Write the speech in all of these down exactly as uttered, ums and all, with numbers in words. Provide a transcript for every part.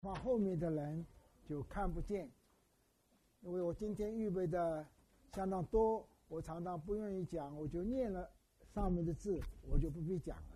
话后面的人就看不见，因为我今天预备的相当多，我常常不愿意讲，我就念了上面的字，我就不必讲了。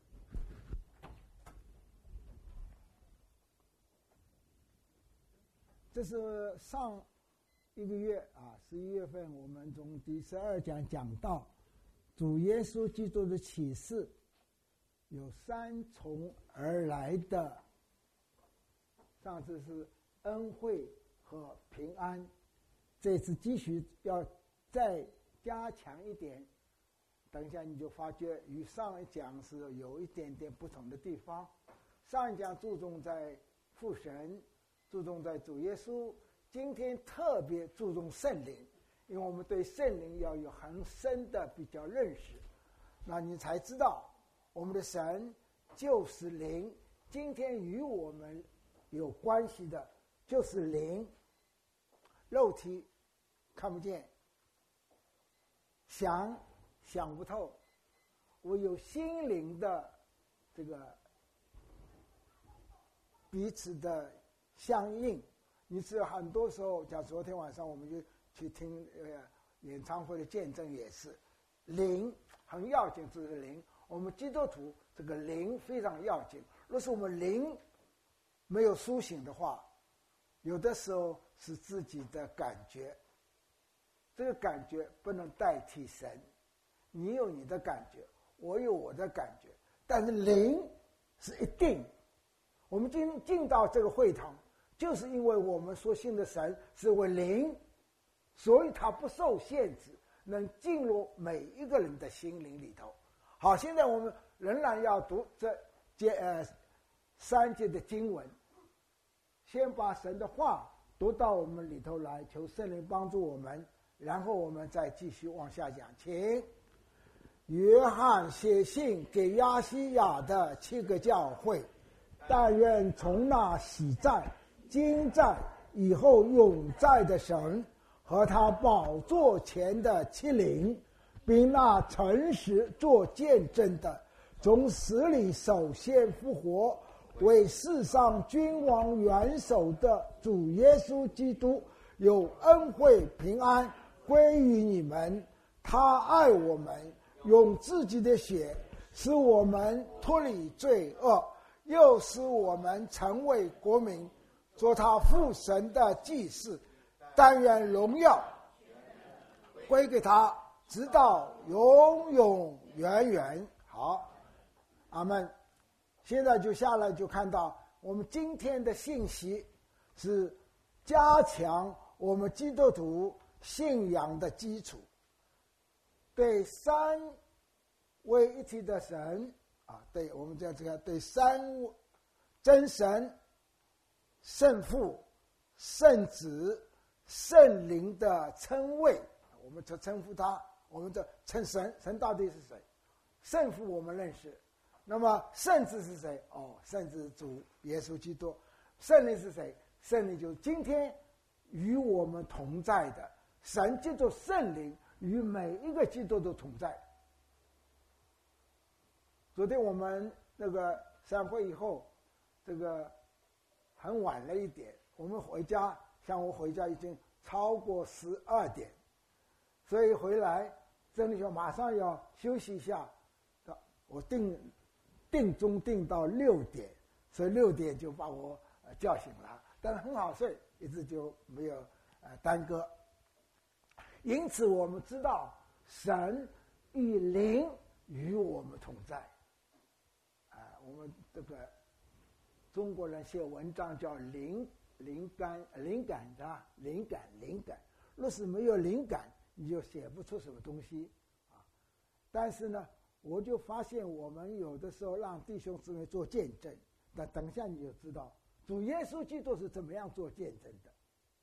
这是上一个月啊，十一月份，我们从第十二讲讲到主耶稣基督的启示有三重而来的。上次是恩惠和平安，这次继续要再加强一点，等一下你就发觉与上一讲是有一点点不同的地方。上一讲注重在父神，注重在主耶稣，今天特别注重圣灵，因为我们对圣灵要有很深的比较认识，那你才知道我们的神就是灵，今天与我们有关系的就是灵，肉体看不见，想想不透，我有心灵的这个彼此的相应。你知道很多时候，像昨天晚上我们就去听呃演唱会的见证，也是灵很要紧，这个灵我们基督徒这个灵非常要紧。若是我们灵没有苏醒的话，有的时候是自己的感觉，这个感觉不能代替神。你有你的感觉，我有我的感觉，但是灵是一定。我们今进到这个会堂，就是因为我们所信的神是为灵，所以他不受限制，能进入每一个人的心灵里头。好，现在我们仍然要读这节呃三节的经文，先把神的话读到我们里头来，求圣灵帮助我们，然后我们再继续往下讲。请约翰写信给亚细亚的七个教会，但愿从那喜在、今在、以后永在的神和他宝座前的七灵，并那诚实做见证的，从死里首先复活，为世上君王元首的主耶稣基督，有恩惠平安归于你们。他爱我们，用自己的血使我们脱离罪恶，又使我们成为国民，做他父神的祭司。但愿荣耀归给他，直到永永远远。好，阿们。现在就下来就看到我们今天的信息是加强我们基督徒信仰的基础，对三位一体的神啊，对我们在这个对三真神、圣父、圣子、圣灵的称谓，我们就称呼他，我们就称神，神到底是谁？圣父我们认识，那么圣子是谁？哦，圣子主耶稣基督。圣灵是谁？圣灵就是今天与我们同在的神，借着圣灵与每一个基督徒同在。昨天我们那个散会以后，这个很晚了一点，我们回家，像我回家已经超过十二点，所以回来真的说马上要休息一下，我定定钟定到六点，所以六点就把我呃叫醒了，但是很好睡，一直就没有呃耽搁。因此我们知道神与灵与我们同在。啊、呃，我们这个中国人写文章叫灵灵感灵感的灵感灵感，若是没有灵感，你就写不出什么东西啊。但是呢，我就发现我们有的时候让弟兄姊妹做见证，那等一下你就知道主耶稣基督是怎么样做见证的。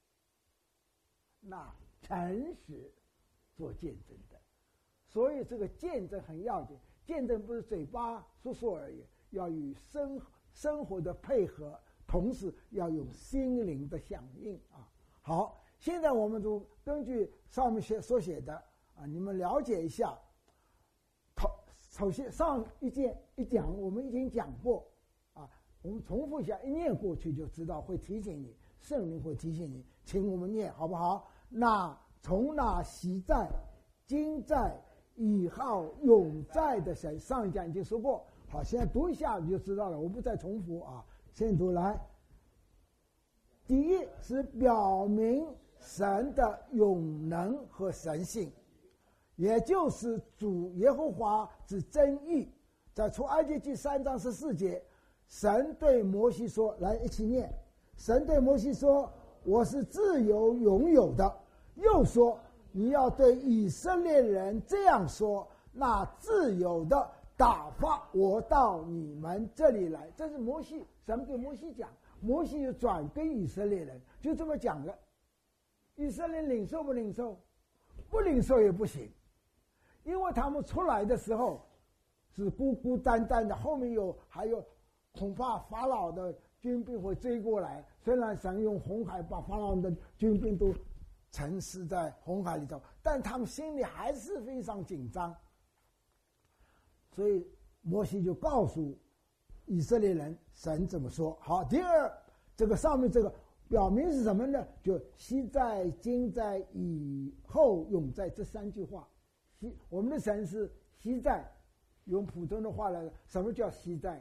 那诚实做见证的，所以这个见证很要紧。见证不是嘴巴说说而已，要与生生活的配合，同时要有心灵的响应啊。好，现在我们就根据上面写所写的啊，你们了解一下。首先上一件一讲我们已经讲过啊， 我们重复一下，一念过去就知道，会提醒你，圣灵会提醒你，请我们念好不好？那从那昔在、今在、以后永在的神，上一讲已经说过。好，现在读一下你就知道了，我不再重复啊。先读来，第一是表明神的永能和神性，也就是主耶和华之真意。在出埃及记三章十四节，神对摩西说，来一起念，神对摩西说，我是自由拥有的。又说，你要对以色列人这样说，那自由的打发我到你们这里来。这是摩西，神对摩西讲，摩西就转给以色列人，就这么讲的。以色列领受不领受？不领受也不行，因为他们出来的时候是孤孤单单的，后面有还有恐怕法老的军兵会追过来。虽然神用红海把法老的军兵都沉尸在红海里头，但他们心里还是非常紧张。所以摩西就告诉以色列人神怎么说。好，第二，这个上面这个表明是什么呢？就昔在、今在、以后永在，这三句话。我们的神是昔在，用普通的话来说，什么叫昔在？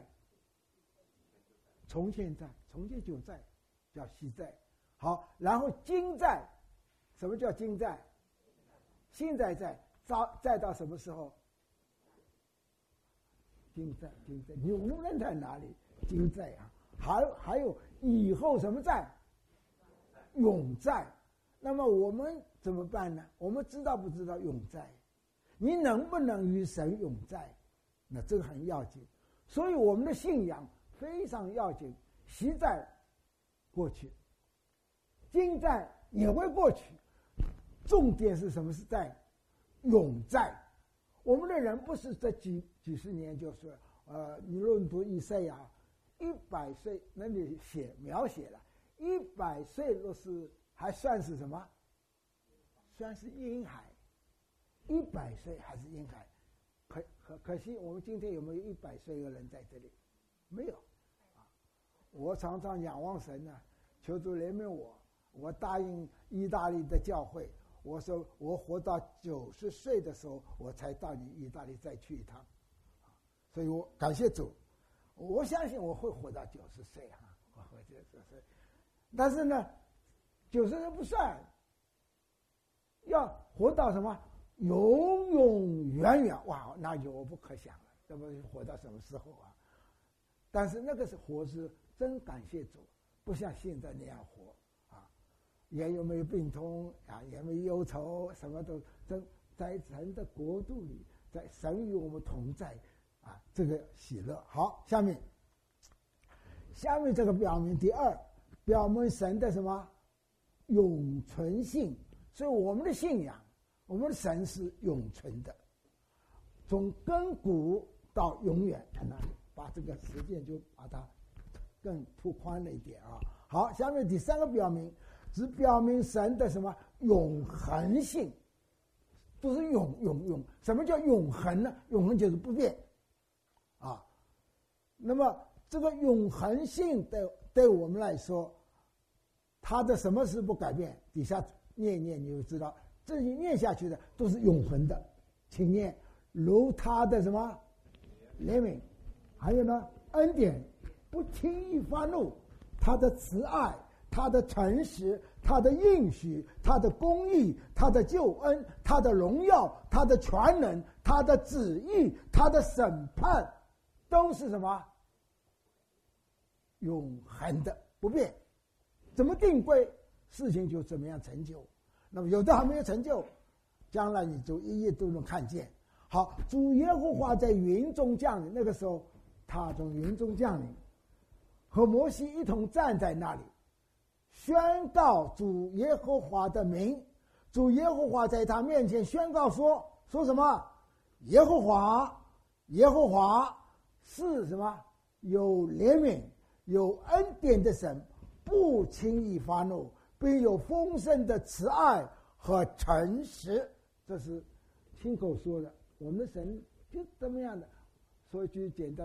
从现在，从前就在，叫昔在。好，然后今在，什么叫今在？现在在，再到什么时候？今在，今在，你无论在哪里，今在啊。还还有以后什么在？永在。那么我们怎么办呢？我们知道不知道永在？你能不能与神永在？那这个很要紧。所以我们的信仰非常要紧。昔在过去，今在也会过去，重点是什么？是在永在。我们的人不是这几几十年就说，呃，你论读以赛亚，一百岁那里写描写了，一百岁若是还算是什么？算是婴孩，一百岁还是婴孩。可可可惜，我们今天有没有一百岁的人在这里？没有。啊，我常常仰望神呢、啊，求主怜悯我。我答应意大利的教会。我说我活到九十岁的时候，我才到你意大利再去一趟，所以我感谢主，我相信我会活到九十岁哈，我会九十岁。但是呢，九十岁不算，要活到什么永永远远，哇，那就我不可想了，这不活到什么时候啊？但是那个是活是真感谢主，不像现在那样活。也有没有病痛啊？也没有忧愁，什么都在在神的国度里，在神与我们同在啊，这个喜乐。好，下面，下面这个表明第二，表明神的什么永存性。所以我们的信仰，我们的神是永存的，从亘古到永远。看到把这个时间就把它更拓宽了一点啊。好，下面第三个表明。只表明神的什么永恒性，都是永永永。什么叫永恒呢？永恒就是不变，啊。那么这个永恒性对对我们来说，它的什么是不改变？底下念一念你就知道，这一念下去的都是永恒的。请念如他的什么怜悯，还有呢恩典，不轻易发怒，他的慈爱。他的诚实，他的应许，他的公义，他的救恩，他的荣耀，他的全能，他的旨意，他的审判，都是什么？永恒的，不变。怎么定规，事情就怎么样成就。那么有的还没有成就，将来你就一一都能看见。好，主耶和华在云中降临，那个时候他从云中降临，和摩西一同站在那里。宣告主耶和华的名，主耶和华在他面前宣告说：“说什么？耶和华，耶和华是什么？有怜悯、有恩典的神，不轻易发怒，并有丰盛的慈爱和诚实。”这是亲口说的。我们的神就这么样的。说一句简单的话，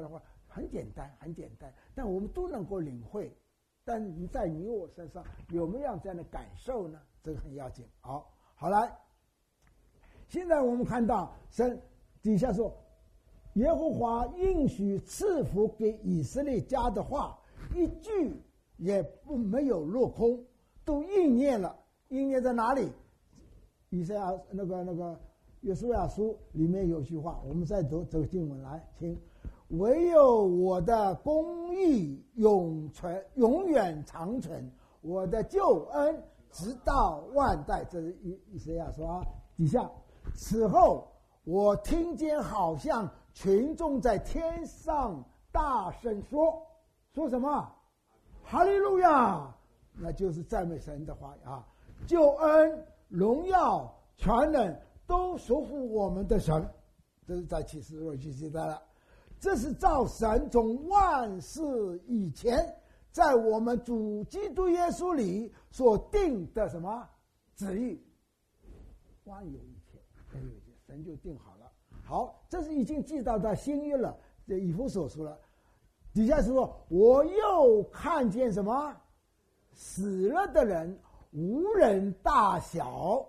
很简单，很简单，但我们都能够领会。但你在你我身上有没有这样的感受呢？这个很要紧。好，好来，现在我们看到神底下说，耶和华应许赐福给以色列家的话，一句也不没有落空，都应验了。应验在哪里？以赛亚那个那个约书亚书里面有句话，我们再读这个经文来听。唯有我的公义永存，永远长存，我的救恩直到万代。这是以以赛亚说啊。底下，此后我听见好像群众在天上大声说，说什么？哈利路亚！那就是赞美神的话啊！救恩、荣耀、全能都属乎我们的神。这是在启示录去记载了。这是照神从万世以前，在我们主基督耶稣里所定的什么旨意。万有一切，万有一切，神就定好了。好，这是已经记到到新约了，这以弗所书了。底下是说，我又看见什么？死了的人无人大小，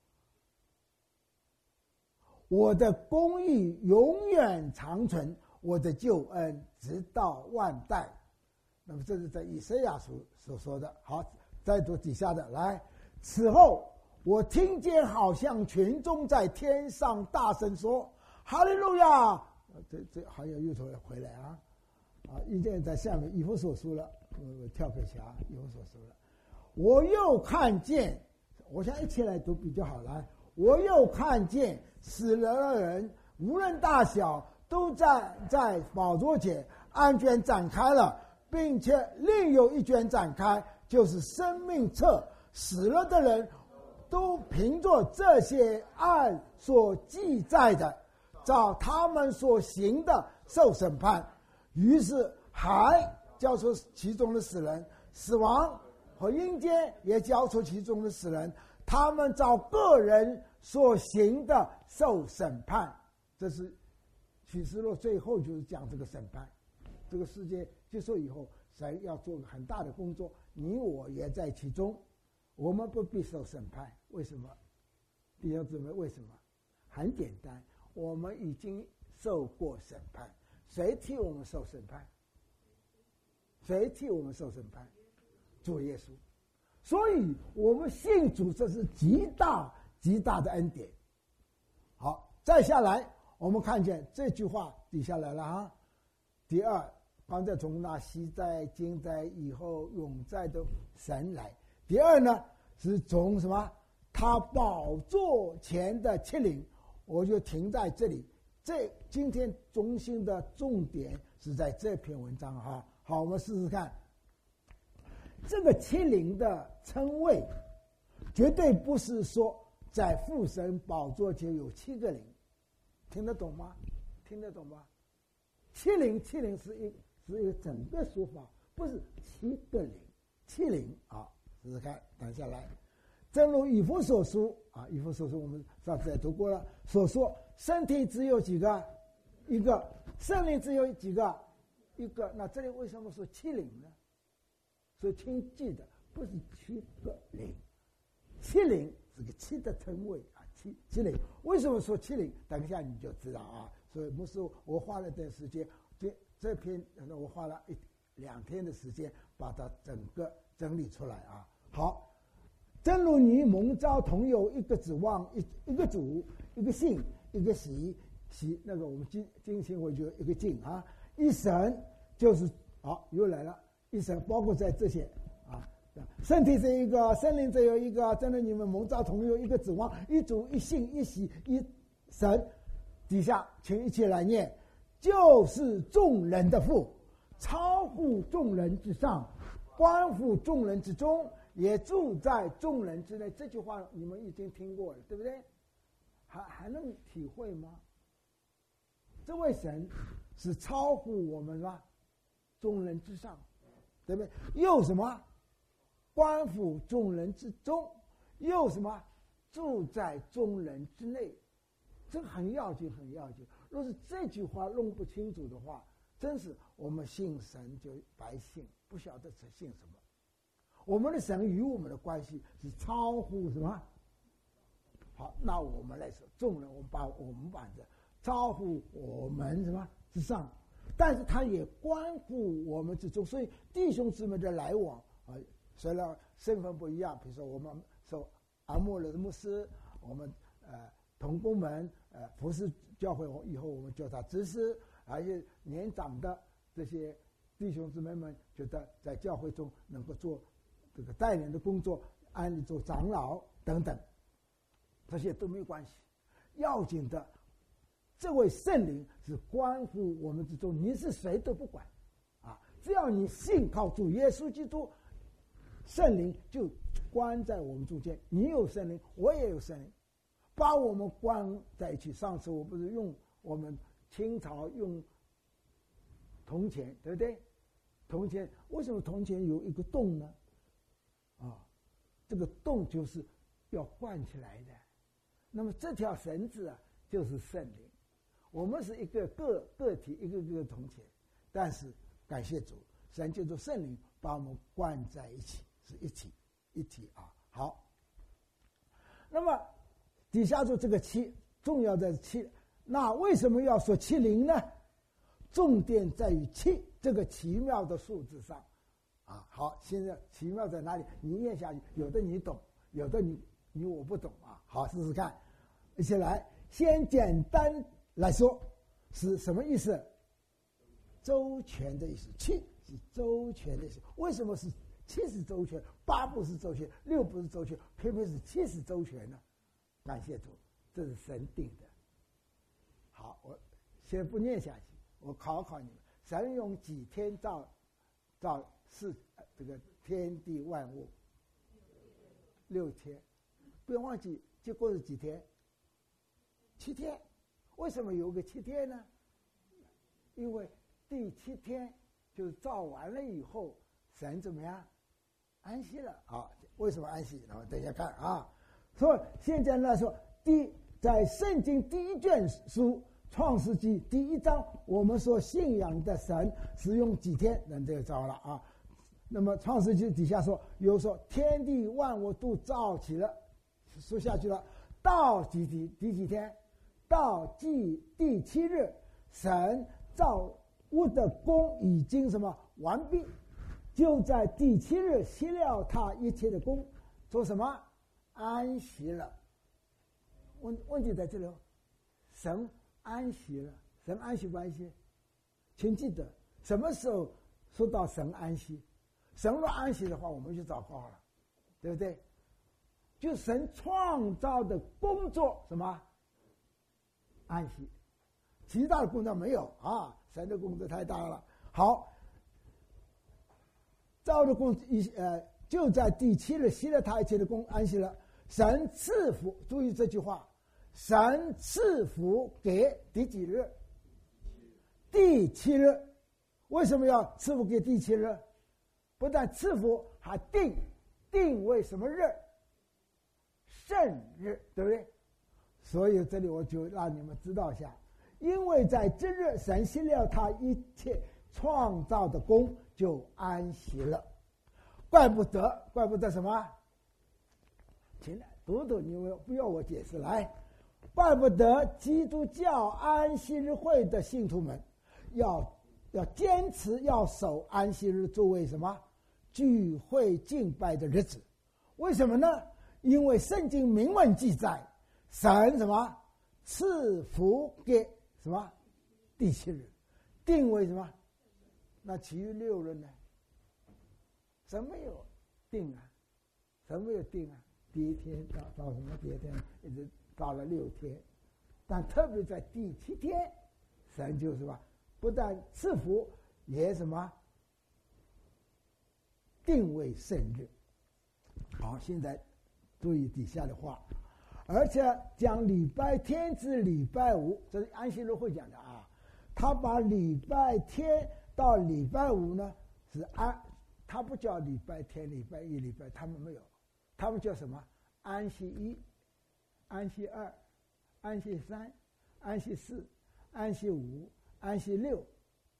我的公义永远长存，我的救恩直到万代。那么这是在以赛亚书所说的。好，再读底下的来。此后我听见好像群众在天上大声说，哈利路亚！这这好像又回来啊啊！已经在下面以弗所书了，我跳给下以弗所书了。我又看见，我想一起来读比较好来。我又看见死了的人无论大小，都在在宝座前案卷展开了，并且另有一卷展开，就是生命册。死了的人都凭着这些案所记载的，照他们所行的受审判。于是还交出其中的死人，死亡和阴间也交出其中的死人，他们照个人所行的受审判。这是启示录最后就是讲这个审判。这个世界结束以后，神要做很大的工作，你我也在其中，我们不必受审判。为什么？弟兄姊妹，为什么？很简单，我们已经受过审判。谁替我们受审判？谁替我们受审判？主耶稣。所以我们信主，这是极大极大的恩典。好，再下来我们看见这句话底下来了啊。第二，刚才从那昔在、今在、以后永在的神来。第二呢，是从什么？他宝座前的七灵。我就停在这里。这今天中心的重点是在这篇文章哈。好，我们试试看。这个七灵的称谓，绝对不是说在父神宝座前有七个灵，听得懂吗？听得懂吗？七灵，七灵是一是一个整个说法，不是七个灵，七灵啊，试试看，等下来。正如以弗所书啊，以弗所书我们上次也读过了，所说身体只有几个？一个。圣灵只有几个？一个。那这里为什么说七灵呢？所以请记得，不是七个灵，七灵是个七的称谓啊，七七灵。为什么说七灵？等一下你就知道啊。所以牧师，我花了点时间，这这篇我花了一两天的时间把它整个整理出来啊。好。正如你蒙召同有一个指望，一一个主，一个信，一个喜，喜那个我们今今天我就一个敬啊，一神就是好又来了，一神包括在这些啊，身体这一个，圣灵这有一个，正如你们蒙召同有一个指望，一主一信一喜一神，底下请一起来念，就是众人的父，超乎众人之上，关乎众人之中。也住在众人之内。这句话你们已经听过了，对不对？还还能体会吗？这位神是超乎我们吗？众人之上，对不对？又什么？关乎众人之中，又什么？住在众人之内。这个很要紧，很要紧。若是这句话弄不清楚的话， 真是我们信神就白信，不晓得是信什么。我们的神与我们的关系是超乎什么？好，那我们来说，众人我们把我们把这超乎我们什么之上，但是它也关乎我们之中。所以弟兄姊妹的来往啊，虽然身份不一样，比如说我们受阿莫勒的牧师，我们呃同工们呃服侍教会以后，我们叫他执事，而且年长的这些弟兄姊妹们觉得在教会中能够做这个带领的工作，安利做长老等等，这些都没关系。要紧的，这位圣灵是关乎我们之中，你是谁都不管啊！只要你信靠主耶稣基督，圣灵就关在我们中间。你有圣灵，我也有圣灵，把我们关在一起。上次我不是用我们清朝用铜钱，对不对？铜钱为什么铜钱有一个洞呢？啊，这个洞就是要灌起来的。那么这条绳子啊，就是圣灵。我们是一个个个体，一个个铜钱，但是感谢主，神就是圣灵把我们灌在一起，是一体一体啊。好，那么底下说这个七，重要的七，那为什么要说七灵呢？重点在于七这个奇妙的数字上啊。好，现在奇妙在哪里？你念下去，有的你懂，有的你你我不懂啊。好，试试看，一起来。先简单来说是什么意思？周全的意思。七是周全的意思。为什么是七是周全，八不是周全，六不是周全，偏偏是七是周全呢？感谢主，这是神定的。好，我先不念下去，我考考你们：神用几天造造世这个天地万物？六天。不要忘记，结果是几天？七天。为什么有个七天呢？因为第七天就是造完了以后，神怎么样？安息了啊！为什么安息？然后等一下看啊。所以现在来说，第在圣经第一卷书创世纪第一章，我们所信仰的神是用几天能这个造了啊？那么创世纪底下说，有说天地万物都造起了，说下去了，到几第第几天？到第第七日，神造物的工已经什么完毕，就在第七日歇了他一切的工，做什么？安息了。问问题在这里，神安息了，神安息不安息？请记得，什么时候说到神安息？神若安息的话，我们就糟糕了，对不对？就神创造的工作什么？安息，其他的工作没有啊！神的工作太大了。好，造的工一呃，就在第七日息了他一切的工，安息了。神赐福，注意这句话，神赐福给第几日？第七日。为什么要赐福给第七日？不但赐福，还定定为什么日？圣日，对不对？所以这里我就让你们知道一下，因为在这日神息了他一切创造的功，就安息了。怪不得，怪不得什么？请来读读，你们不要我解释来。怪不得基督教安息日会的信徒们要要坚持要守安息日作为什么聚会敬拜的日子？为什么呢？因为圣经明文记载，神什么赐福给什么第七日，定为什么？那其余六日呢？神没有定啊，神没有定啊。第一天到到什么？第二天一直到了六天，但特别在第七天，神就什么？不但赐福，也什么？定为圣日。好，现在注意底下的话。而且将礼拜天至礼拜五，这是安息日会讲的啊。他把礼拜天到礼拜五呢是安，他不叫礼拜天、礼拜一、礼拜，他们没有，他们叫什么？安息一、安息二、安息三、安息四、安息五、安息六，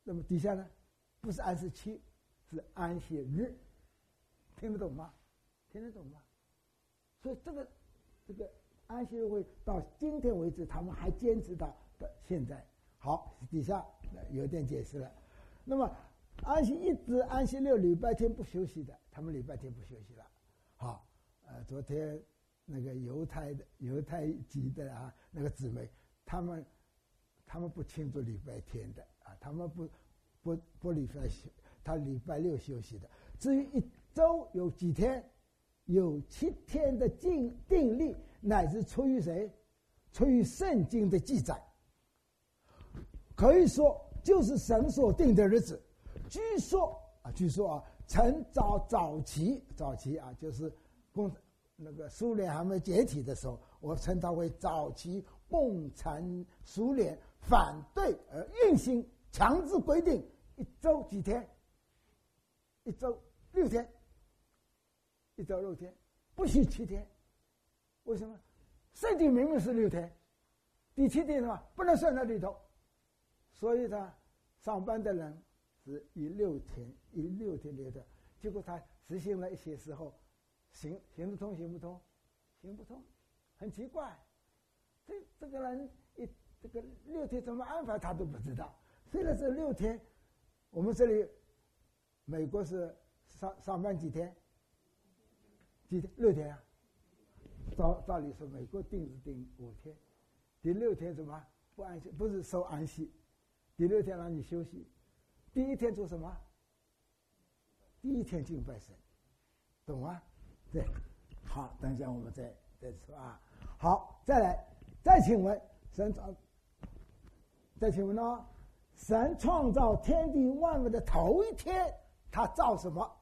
那么底下呢，不是安息期，是安息日，听得懂吗？听得懂吗？所以这个这个安息日会到今天为止，他们还坚持到到现在。好，底下有点解释了。那么安息一直安息六，礼拜天不休息的，他们礼拜天不休息了。好，呃，昨天那个犹太的犹太籍的啊，那个姊妹，他们他们不庆祝礼拜天的啊，他们不不不礼拜休，他礼拜六休息的。至于一周有几天，有七天的定定例，乃是出于谁？出于圣经的记载。可以说就是神所定的日子。据说啊，据说啊，曾早早期早期啊，就是共那个苏联还没解体的时候，我称它为早期共产苏联反对而运行强制规定，一周几天？一周六天，一周六天，不许七天。为什么？圣经明明是六天，第七天什么不能算在里头，所以他上班的人是以六天，以六天六天，结果他实行了一些时候，行行不通，行不通，行不通，很奇怪。这这个人一这个六天怎么安排他都不知道。虽然是六天，我们这里美国是上上班几天？几天？六天啊。照照理说，美国定是定五天，第六天怎么不安息？不是收安息，第六天让你休息。第一天做什么？第一天敬拜神，懂吗？对，好，等一下我们再再说啊。好，再来，再请问神创，再请问哦，神创造天地万物的头一天，他造什么？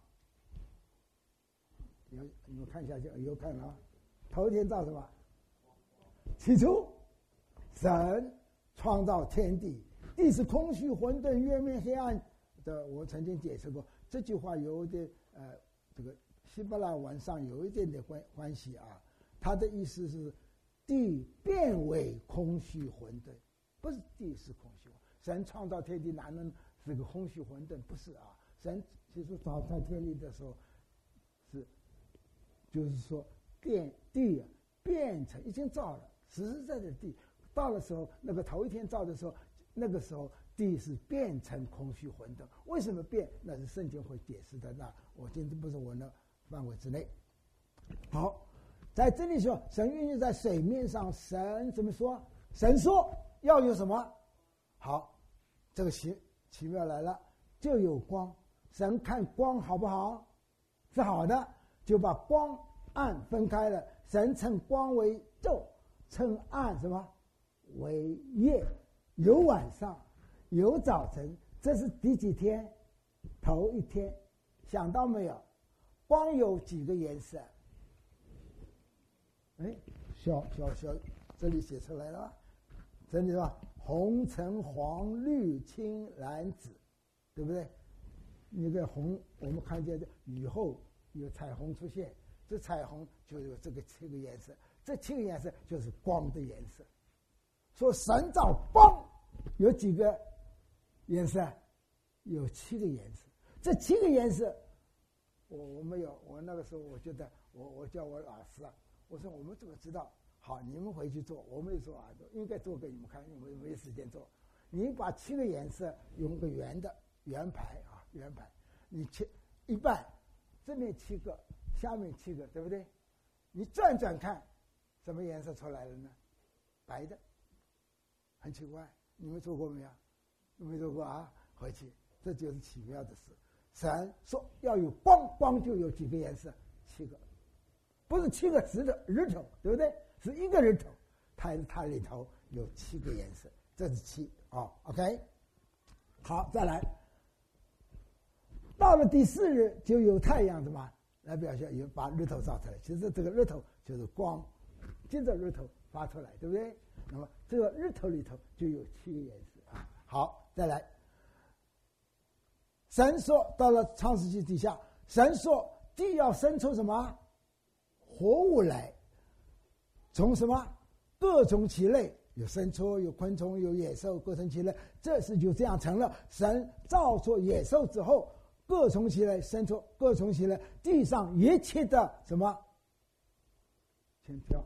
有你们看一下就有看了啊。头一天造什么？起初，神创造天地，地是空虚混沌，月面黑暗的。我曾经解释过这句话，有点呃，这个希伯来文上有一点点关关系啊。他的意思是，地变为空虚混沌，不是地是空虚。神创造天地哪能是个空虚混沌？不是啊，神其实造造天地的时候，是就是说。变地啊，变成已经造了，实实在在的地，到了时候，那个头一天造的时候，那个时候地是变成空虚混沌。为什么变？那是圣经会解释的。那我今天不是我的范围之内。好，在这里说，神运行在水面上，神怎么说？神说要有什么？好，这个奇奇妙来了，就有光。神看光好不好？是好的，就把光。暗分开了，神称光为昼，称暗什么为夜？有晚上，有早晨，这是第几天？头一天，想到没有？光有几个颜色？哎，小小小，这里写出来了，这里是吧？红、橙、黄、绿、青、蓝、紫，对不对？那个红，我们看见的雨后有彩虹出现。这彩虹就有这个七个颜色，这七个颜色就是光的颜色。说神造光有几个颜色？有七个颜色。这七个颜色，我我没有，我那个时候我觉得，我我叫我老师啊，我说我们怎么知道？好，你们回去做，我没有做啊，应该做给你们看，因为没时间做。你把七个颜色用个圆的圆排啊，圆排，你切一半，这面七个。下面七个，对不对？你转转看，什么颜色出来了呢？白的，很奇怪。你们做过没有？没做过啊？回去，这就是奇妙的事。神说要有光，光就有几个颜色？七个，不是七个石头日头，对不对？是一个日头，它它里头有七个颜色，这是七啊、哦。OK， 好，再来。到了第四日，就有太阳的嘛。来表现，有把日头照出来。其实这个日头就是光，接着日头发出来，对不对？那么这个日头里头就有七个颜色啊。好，再来。神说，到了创世纪底下，神说地要生出什么活物来，从什么各种其类， 有牲畜，有昆虫，有野兽，各从其类。这是就这样成了。神造出野兽之后，各从其类，牲畜各从其类，地上一切的什么？先跳。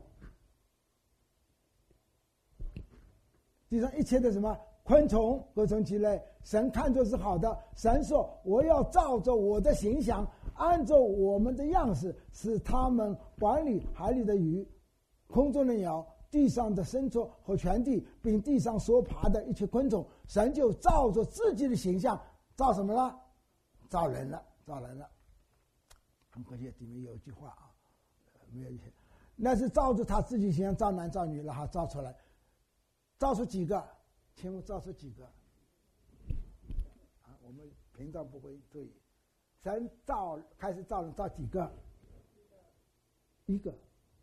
地上一切的什么昆虫各从其类，神看作是好的。神说：“我要照着我的形象，按照我们的样式，使他们管理海里的鱼、空中的鸟、地上的牲畜和全地，并地上所爬的一切昆虫。”神就照着自己的形象造什么了？造人了，造人了。很可惜，里面有一句话啊，没有一些，那是照着他自己形象造男造女了哈，造出来。造出几个？请问造出几个？啊，我们平常不会注意。神造开始造人，造几个？一个。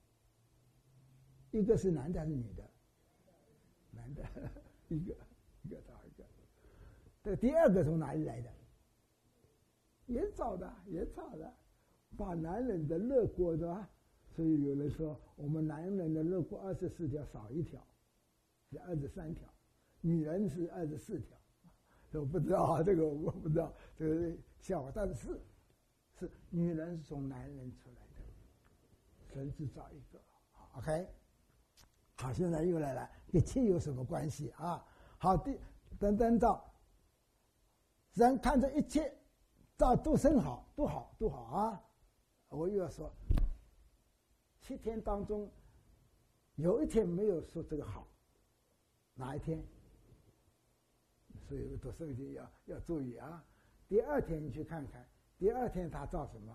一个是男的还是女的？男的，一个，一个造一个。这第二个从哪里来的？也造的，也造的，把男人的肋骨的吧。所以有人说，我们男人的肋骨二十四条少一条。是二十三条，女人是二十四条，我不知道啊，这个我不知道，这个笑话，但是是女人是从男人出来的，神只造一个，好 ，OK， 好，现在又来了，跟气有什么关系啊？好的，等等造，人看着一切造都甚好，都好，都好啊！我又要说，七天当中有一天没有说这个好。哪一天？所以读圣经要要注意啊！第二天你去看看，第二天他造什么？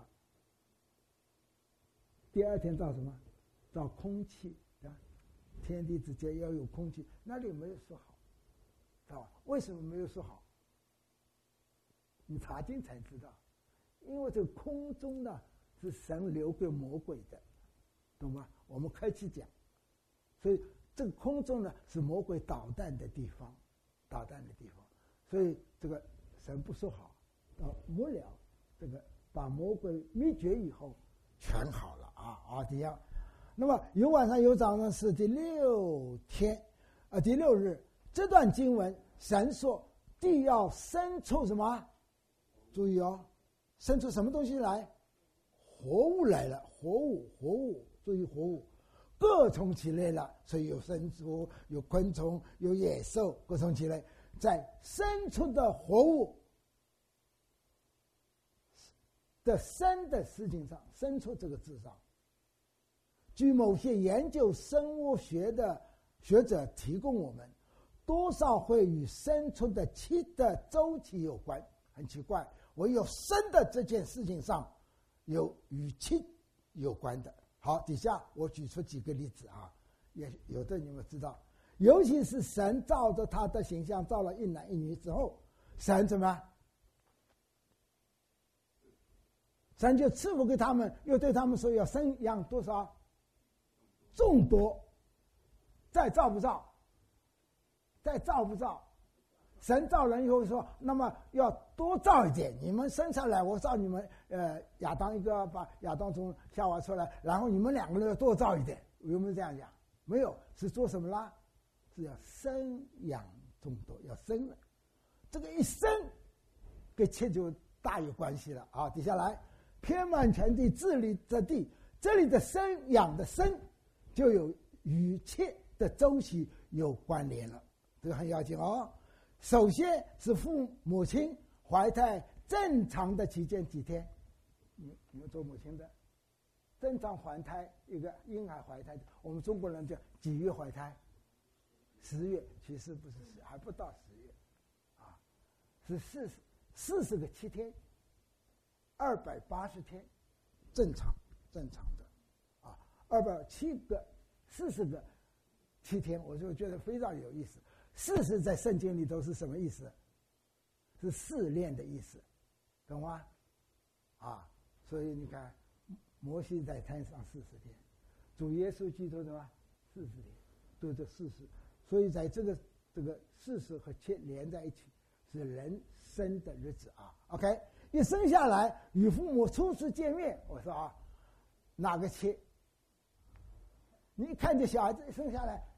第二天造什么？造空气啊！天地之间要有空气，那里没有说好，知道吧？为什么没有说好？你查经才知道，因为这个空中呢是神留给魔鬼的，懂吗？我们客气讲，所以。这个空中呢是魔鬼捣蛋的地方，捣蛋的地方，所以这个神不说好，到末了，这个把魔鬼灭绝以后，全好了啊啊这样。那么有晚上有早上是第六天，啊第六日，这段经文神说地要生出什么？注意哦，生出什么东西来？活物来了，活物活物，注意活物。各从其类了，所以有牲畜、有昆虫、有野兽，各从其类。在生出的活物的生的事情上，生出这个字上，据某些研究生物学的学者提供我们，多少会与生出的气的周期有关。很奇怪，唯有生的这件事情上有与气有关的。好，底下我举出几个例子啊，也有的你们知道，尤其是神照着他的形象造了一男一女之后，神怎么？神就赐福给他们，又对他们说要生养多少？众多。再造不造？再造不造？神造人以后说，那么要多造一点，你们生下来，我造你们，呃，亚当一个，把亚当从夏娃出来，然后你们两个人要多造一点，有没有这样讲？没有，是做什么啦？是要生养众多，要生了。这个一生，跟气就大有关系了啊！底下来，遍满全地，治理这地，这里的生养的生，就有与气的周期有关联了，这个很要紧哦。首先是父母亲怀胎正常的期间几天？你你们做母亲的，正常怀胎一个婴儿怀胎，我们中国人叫几月怀胎？十月，其实不是十，还不到十月，啊，是四十四十个七天，二百八十天，正常正常的，啊，二百七个四十个七天，我就觉得非常有意思。四十在圣经里头是什么意思？是试炼的意思，懂吗？啊，所以你看，摩西在山上四十天，主耶稣基督什么四十天，都这四十，所以在这个这个四十和七连在一起，是人生的日子啊。OK， 一生下来与父母初次见面，我说啊，哪个七？你看见小孩子一生下来。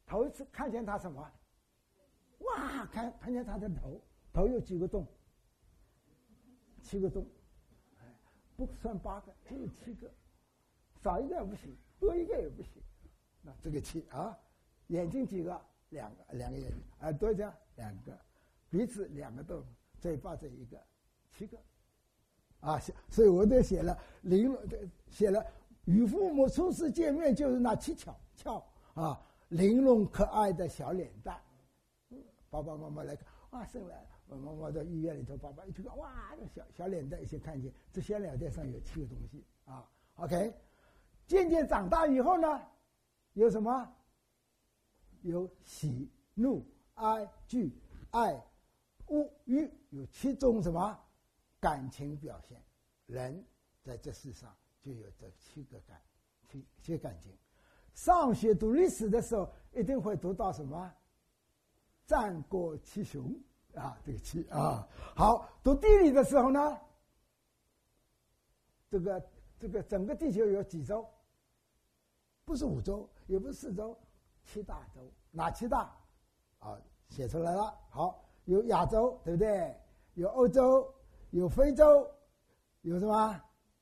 头一次看见他什么？哇，看看见他的头，头有几个洞？七个洞，不算八个，只有七个，少一个也不行，多一个也不行。那这个七啊，眼睛几个？两个，两个眼睛。耳朵这样两个，鼻子两个洞，嘴巴这一个，七个。啊，所以我都写了玲珑，写了与父母初次见面就是那七巧巧啊，玲珑可爱的小脸蛋。爸爸妈妈来看，哇，生来我妈妈到医院里头，爸爸一去看，哇，那小小脸蛋一先看见，这小脸蛋上有七个东西啊。OK， 渐渐长大以后呢，有什么？有喜怒哀惧爱恶欲，有七种什么感情表现。人在这世上就有这七个感，七七个感情。上学读历史的时候，一定会读到什么？战国七雄啊，这个七啊。好，读地理的时候呢，这个这个整个地球有几洲？不是五洲，也不是四洲，七大洲。哪七大？啊，写出来了。好，有亚洲，对不对？有欧洲，有非洲，有什么？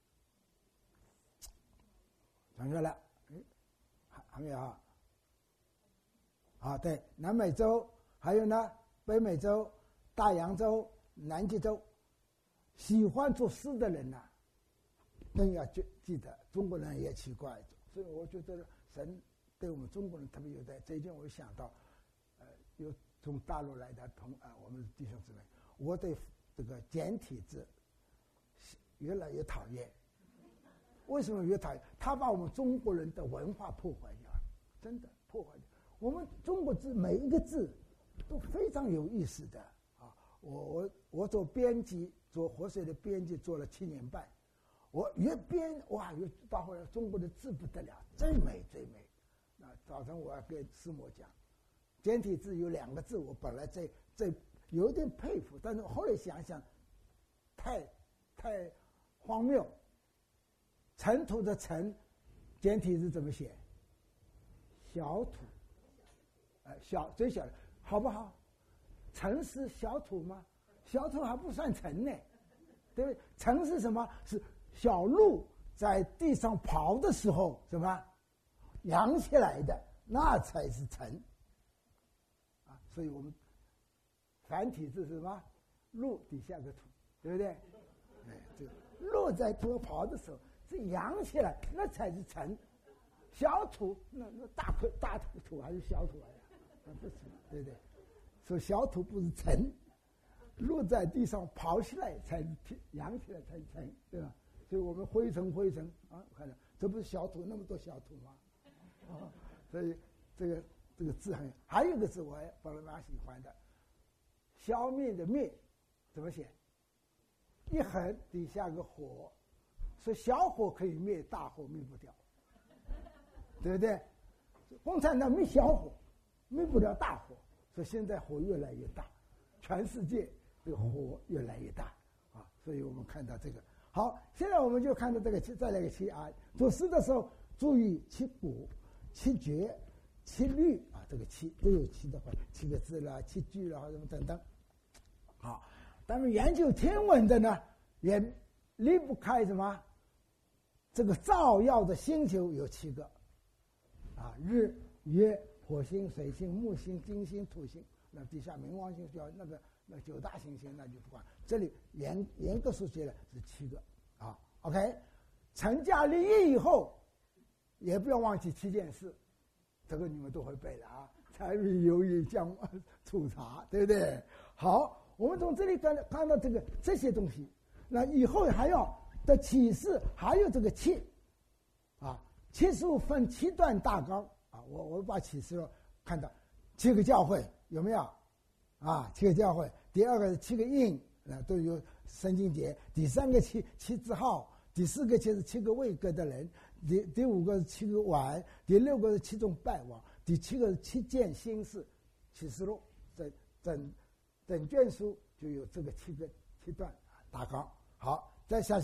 想出来了，哎，还还没有啊？啊，对，南美洲，还有呢，北美洲、大洋洲、南极洲。喜欢作诗的人呢、啊，更要记记得，中国人也奇怪，所以我觉得神对我们中国人特别有待。这一点我想到，呃，有从大陆来的同啊、呃，我们弟兄姊妹，我对这个简体字越来越讨厌。为什么越讨厌？他把我们中国人的文化破坏掉了，真的破坏掉。我们中国字每一个字都非常有意思的啊！我我我做编辑，做活水的编辑做了七年半，我越编哇，越到后来中国的字不得了，最美最美。那早晨我要跟师母讲，简体字有两个字，我本来在在有点佩服，但是后来想想，太太荒谬。尘土的尘，简体字怎么写？小土，呃，小最小的，好不好？尘是小土吗？小土还不算尘呢，对不对？尘是什么？是小鹿在地上刨的时候，什么扬起来的，那才是尘。啊，所以我们繁体字是什么？鹿底下个土，对不对？哎，这个鹿在土刨的时候。是扬起来，那才是尘。小土，那那大块大土还是小土来的？那不是，对不对？所以小土不是尘，落在地上刨起来才是扬起来才是尘，对吧？所以我们灰尘灰尘啊，看到这不是小土那么多小土吗？啊，所以这个这个字很，还有一个字我还本来蛮喜欢的，消灭的灭怎么写？一横底下个火。所以小火可以灭，大火灭不掉，对不对？共产党灭小火，灭不了大火，所以现在火越来越大，全世界这个火越来越大啊！所以我们看到这个好，现在我们就看到这个再来个七啊，做诗的时候注意七古、七绝、七律啊，这个七都有七的话，七个字啦、七句啦，什么等等。好，咱们研究天文的呢，也离不开什么？这个照耀的星球有七个，啊，日、月、火星、水星、木星、金星、土星。那底下冥王星叫那个那九大行星，那就不管。这里严严格说起来是七个啊。OK， 成家立业以后，也不要忘记七件事，这个你们都会背的啊。柴米油盐酱醋茶，对不对？好，我们从这里看看到这个这些东西，那以后还要。的启示还有这个七，啊，七十五分七段大纲啊，我我把启示看到七个教会有没有？啊，七个教会，第二个是七个印啊，都有圣经节，第三个七七字号，第四个就是七个位格的人，第第五个是七个碗，第六个是七种拜望，第七个是七件心事，启示录整整整卷书就有这个七个七段大纲。好，再下去。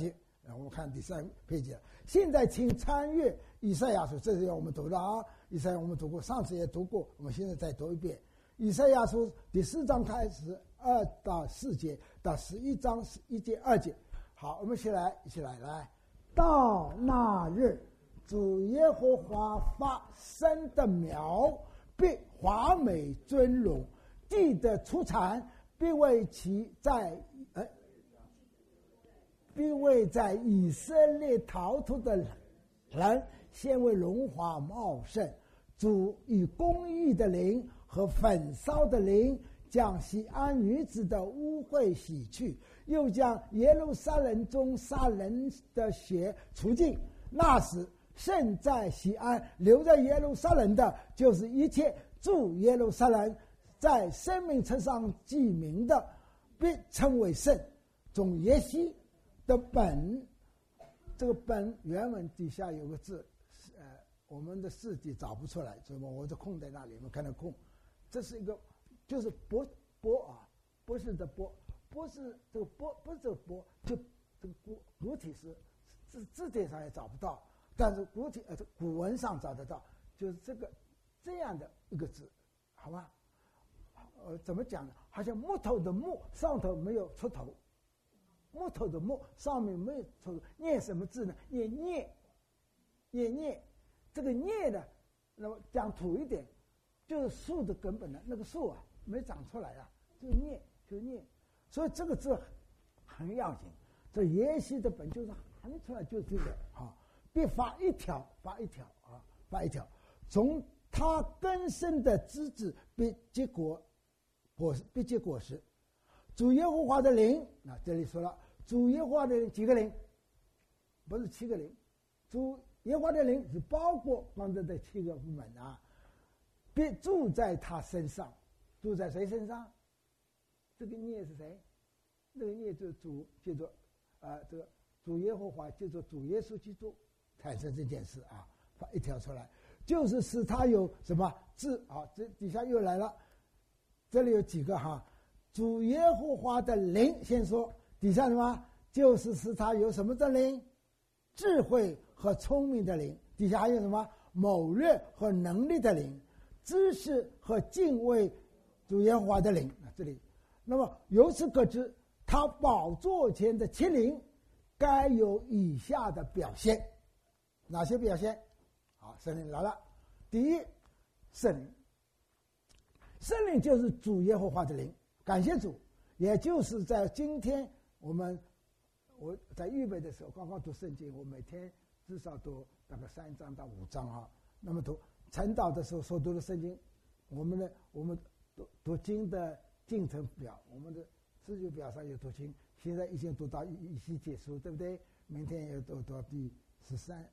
我们看第三配节。现在请参阅以赛亚书，这是要我们读的啊。以赛亚我们读过，上次也读过，我们现在再读一遍。以赛亚书第四章开始，二到四节到十一章一节二节。好，我们一起来，一起来，来到那日，主耶和华发生的苗必华美尊荣，地的出产必为其在呃。并为在以色列逃脱的人先为荣华茂盛。主以公义的灵和焚烧的灵将西安女子的污秽洗去，又将耶路撒冷中杀人的血除尽。那时圣在西安留在耶路撒冷的，就是一切住耶路撒冷在生命册上记名的，必称为圣。从耶西的本，这个本原文底下有个字，呃，我们的字体找不出来，所以我就空在那里，我们看到空，这是一个，就是波波啊，不是的波，波是这个波，不是这个波，就这个古古体是字字典上也找不到，但是古体呃古文上找得到，就是这个这样的一个字，好吧？呃，怎么讲呢？好像木头的木上头没有出头。木头的木上面没有出，念什么字呢？念镊，念镊，这个镊呢，那么讲土一点，就是树的根本呢，那个树啊没长出来啊，这个镊就是镊，所以这个字很要紧。这耶西的本就是喊出来就是这个啊，必发一条，发一条啊，发一条，从他根生的枝子必结果，果必结果实。主耶和华的灵，那这里说了，主耶和华的灵几个灵？不是七个灵，主耶和华的灵是包括刚才的七个部门啊，必住在他身上，住在谁身上？这个孽是谁？这个孽就是主，叫做啊、呃，这个主耶和华叫做主耶稣基督产生这件事啊，发一条出来，就是使他有什么字啊？这底下又来了，这里有几个哈？主耶和华的灵，先说底下什么？就是使他有什么的灵？智慧和聪明的灵。底下还有什么？谋略和能力的灵，知识和敬畏主耶和华的灵。这里，那么由此可知，他宝座前的七灵该有以下的表现。哪些表现？好，圣灵来了。第一，圣灵，圣灵就是主耶和华的灵。感谢主，也就是在今天我们我在预备的时候，刚刚读圣经，我每天至少读大概三章到五章啊。那么读晨祷的时候所读的圣经，我们的我们读读经的进程表，我们的次序表上有读经，现在已经读到以西结书，对不对？明天也读到第十三、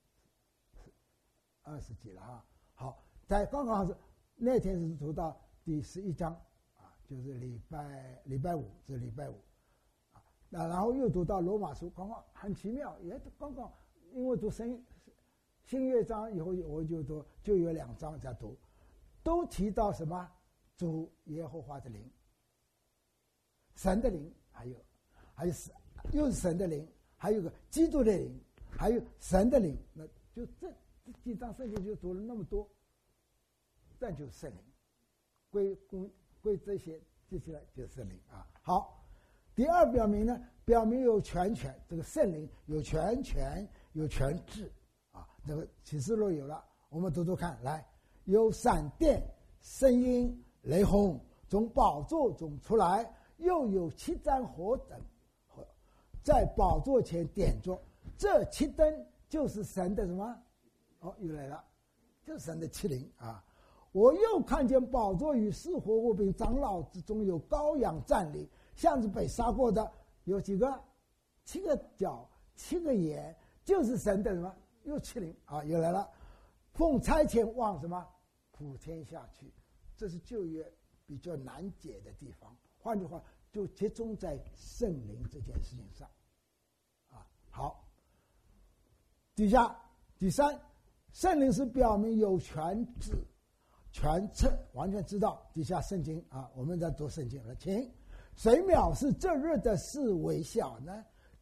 二十几了哈。好，在刚刚是那天是读到第十一章。就是礼拜礼拜五，是礼拜五，啊，那然后又读到罗马书，刚刚很奇妙，也刚刚因为读新新乐章以后，我就读就有两章在读，都提到什么？主耶和华的灵，神的灵，还有还有又是神的灵，还有个基督的灵，还有神的灵，那就这这几章圣经就读了那么多，这就是圣灵，归归。归这些接下来就是圣灵啊。好，第二表明呢，表明有全权，这个圣灵有全权有全智啊。这个启示录有了，我们读读看来，有闪电、声音、雷轰从宝座中出来，又有七盏火灯在宝座前点着，这七灯就是神的什么？哦，又来了，就是神的七灵啊。我又看见宝座与四活物并长老之中有羔羊站立，像是被杀过的，有几个？七个角，七个眼，就是神的什么？又七灵啊，又来了。奉差遣往什么？普天下去。这是旧约比较难解的地方。换句话，就集中在圣灵这件事情上。啊，好。底下第三，圣灵是表明有权制。全称完全知道，底下圣经啊，我们在读圣经了。请谁藐视这日的事为小呢？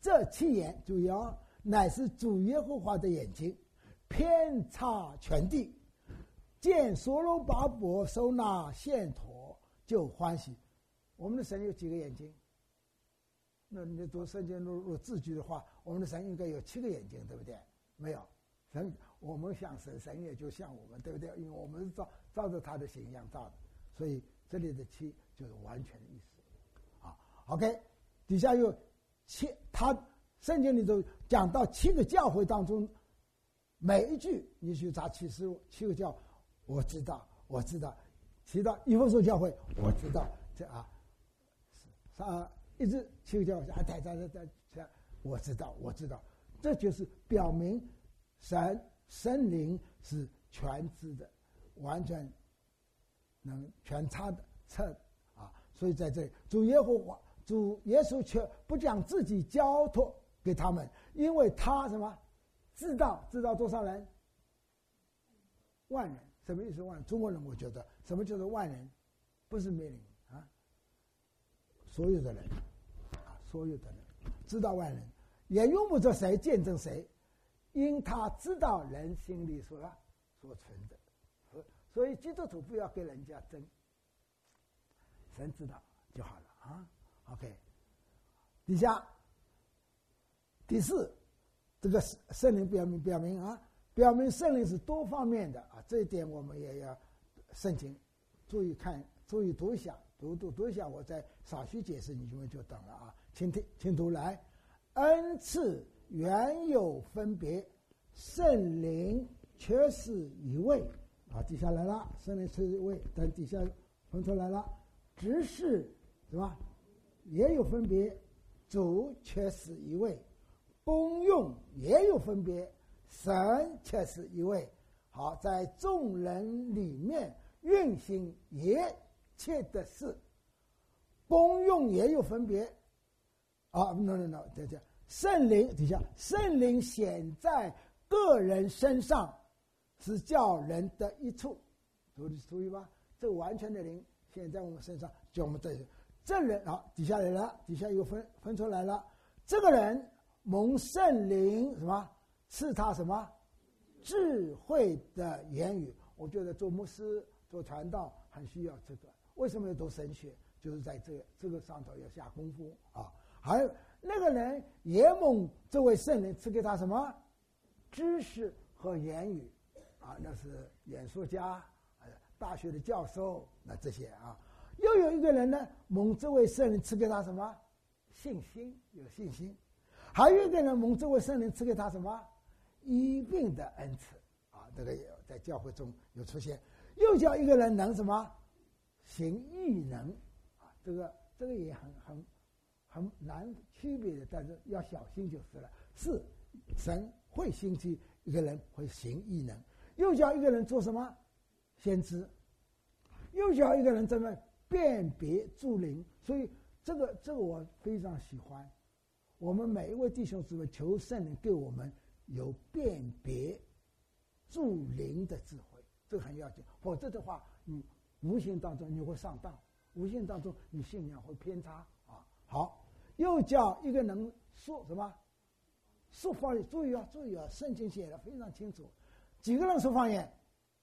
这七眼，注意啊，乃是主耶和华的眼睛，遍察全地，见所罗巴伯收纳线砣，就欢喜。我们的神有几个眼睛？那你读圣经录入字句的话，我们的神应该有七个眼睛，对不对？没有，神我们像神，神也就像我们，对不对？因为我们是照照着他的形象造的，所以这里的七就是完全的意思。啊 ，OK， 底下有七，他圣经里头讲到七个教会当中，每一句你去查启示录，七个教，我知道，我知道，提到以弗所教会，我知道，这啊，啊，一直七个教会啊，在在在在，我知道，我知道，这就是表明神神灵是全知的，完全能全察的测啊，所以在这里，主耶和华。主耶稣却不将自己交托给他们，因为他什么知道知道多少人？万人。什么意思？万人？中国人我觉得什么叫做万人？不是命令啊，所有的人啊，所有的人知道万人，也用不着谁见证谁，因他知道人心里所所存的，所所以基督徒不要跟人家争，神知道就好了啊。OK， 底下第四，这个圣灵表明表明啊，表明圣灵是多方面的啊，这一点我们也要圣经注意看，注意读一下，读读读一下，我再少许解释，你就就懂了啊。请听，请读来，恩赐原有分别，圣灵却是一位啊。底下来了，圣灵是一位，但底下分出来了，只是是吧？也有分别，主却是一位，功用也有分别，神却是一位。好，在众人里面运行一切的事，功用也有分别。啊 ，no no no， 对对，圣灵底下，圣灵显在个人身上，是叫人得益处。注意注意吧，这完全的灵显在我们身上，叫我们得益处。这人啊，底下来了，底下又分分出来了。这个人蒙圣灵什么赐他什么智慧的言语。我觉得做牧师、做传道很需要这个。为什么要读神学？就是在这个这个上头要下功夫啊。还有那个人也蒙这位圣灵赐给他什么知识和言语啊？那是演说家、大学的教授，那这些啊。又有一个人呢，蒙这位圣灵赐给他什么信心，有信心；还有一个人蒙这位圣灵赐给他什么医病的恩赐啊，这个也在教会中有出现。又叫一个人能什么行异能啊，这个这个也很很很难区别的，但是要小心就是了。是神会兴起一个人会行异能，又叫一个人做什么先知，又叫一个人怎么辨别诸灵。所以这个这个我非常喜欢。我们每一位弟兄姊妹求圣灵给我们有辨别诸灵的智慧，这个很要紧。否则的话，你无形当中你会上当，无形当中你信仰会偏差啊。好，又叫一个能说什么说方言。注意啊，注意啊，圣经写的非常清楚。几个人说方言？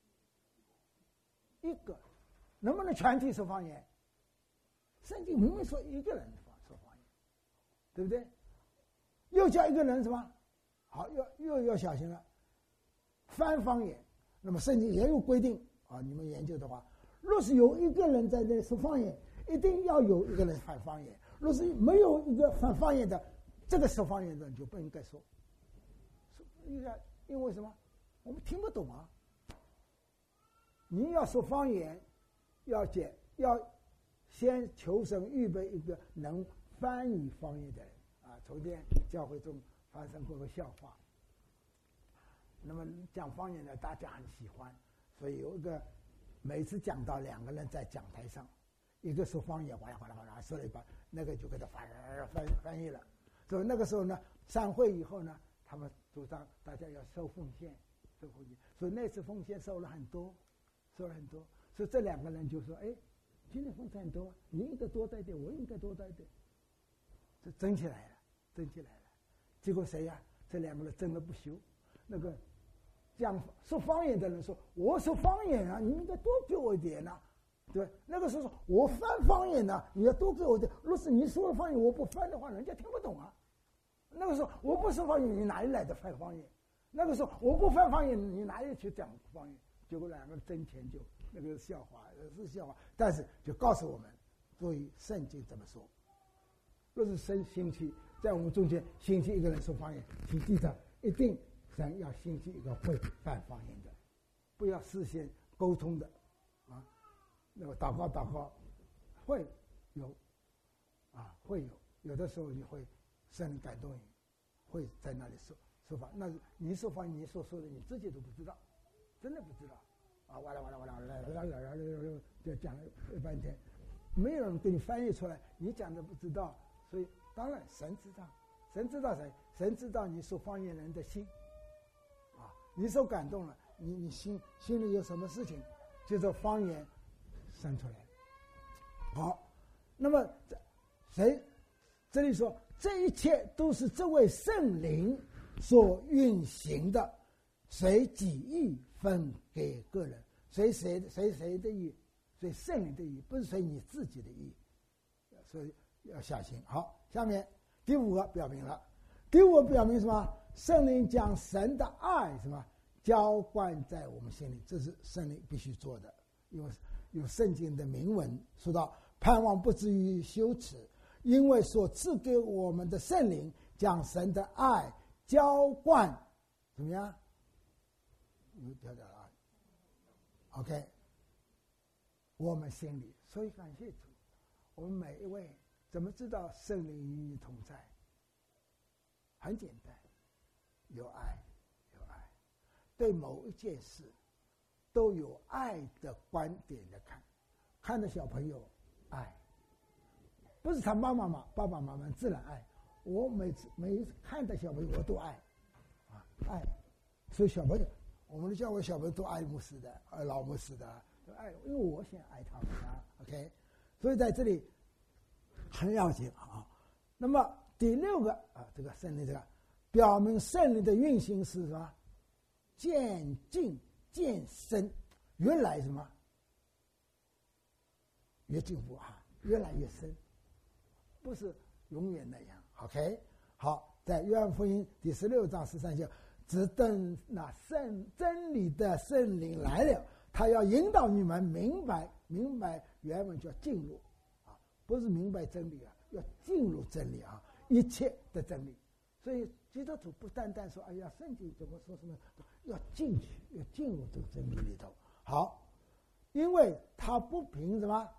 一个。能不能全体说方言？圣经明明说一个人说方言，对不对？又叫一个人什么？好，又又要小心了。翻方言，那么圣经也有规定啊。你们研究的话，若是有一个人在这说方言，一定要有一个人翻方言。若是没有一个翻方言的，这个说方言的人就不应该说。应该因为什么？我们听不懂啊。你要说方言。要解要先求神预备一个能翻译方言的人啊！昨天教会中发生过个笑话。那么讲方言的大家很喜欢，所以有一个每次讲到两个人在讲台上，一个说方言哗啦哗啦哗啦说了一半，那个就给他翻翻翻译了。所以那个时候呢，散会以后呢，他们主张大家要收奉献，收奉献。所以那次奉献收了很多，收了很多。所以这两个人就说：“哎，今天奉献很多，你应该多带点，我应该多带点。”这争起来了，争起来了。 结果谁呀、啊？这两个人争了不休。那个讲说方言的人说：“我说方言啊，你应该多给我一点呐、啊。”对，那个时候说我翻方言呢、啊，你要多给我点。若是你说的方言我不翻的话，人家听不懂啊。那个时候我不说方言，你哪里来的翻方言？那个时候我不翻方言，你哪里去讲方言？结果两个人争钱就那个笑话是笑话，但是就告诉我们，注意圣经怎么说。若是神兴起在我们中间兴起一个人说方言，请记着，一定神要兴起一个会翻方言的，不要事先沟通的啊。那个祷告祷告会有啊，会有有的时候你会圣灵感动你，会在那里说说法。那你说方言，你所说的你自己都不知道，真的不知道啊！哇啦哇啦哇啦哇啦哇啦哇啦，就讲了半天，没有人给你翻译出来，你讲的不知道。所以当然神知道，神知道谁？神知道你说方言人的心啊，你受感动了，你你心心里有什么事情，就这方言生出来。好，那么谁这里说这一切都是这位圣灵所运行的，随己意分给个人，随谁随谁的意，随圣灵的意，不是随你自己的意，所以要小心。好，下面第五个表明了，第五个表明什么？圣灵将神的爱什么浇灌在我们心里，这是圣灵必须做的。有有圣经的明文说到，盼望不至于羞耻，因为所赐给我们的圣灵将神的爱浇灌，怎么样？有调调了 ，OK， 我们心里，所以感谢主，我们每一位怎么知道圣灵与你同在？很简单，有爱，有爱，对某一件事都有爱的观点来看。看着小朋友，爱，不是他妈妈嘛，爸爸妈妈自然爱。我每次每一次看到小朋友，我都爱，啊，爱。所以小朋友，我们的教会小朋友都爱牧师的，爱老牧师的，都爱，因为我先爱他们啊。OK， 所以在这里很要紧啊。那么第六个啊，这个圣灵这个表明圣灵的运行是什么？渐进渐深，越来什么？越进步啊，越来越深，不是永远那样。OK， 好，在约翰福音第十六章十三节，只等那圣真理的圣灵来了，他要引导你们明白，明白原文叫进入啊，不是明白真理啊，要进入真理啊，一切的真理。所以基督徒不单单说，哎呀，圣经怎么说什么，要进去，要进入这个真理里头。好，因为他不凭什么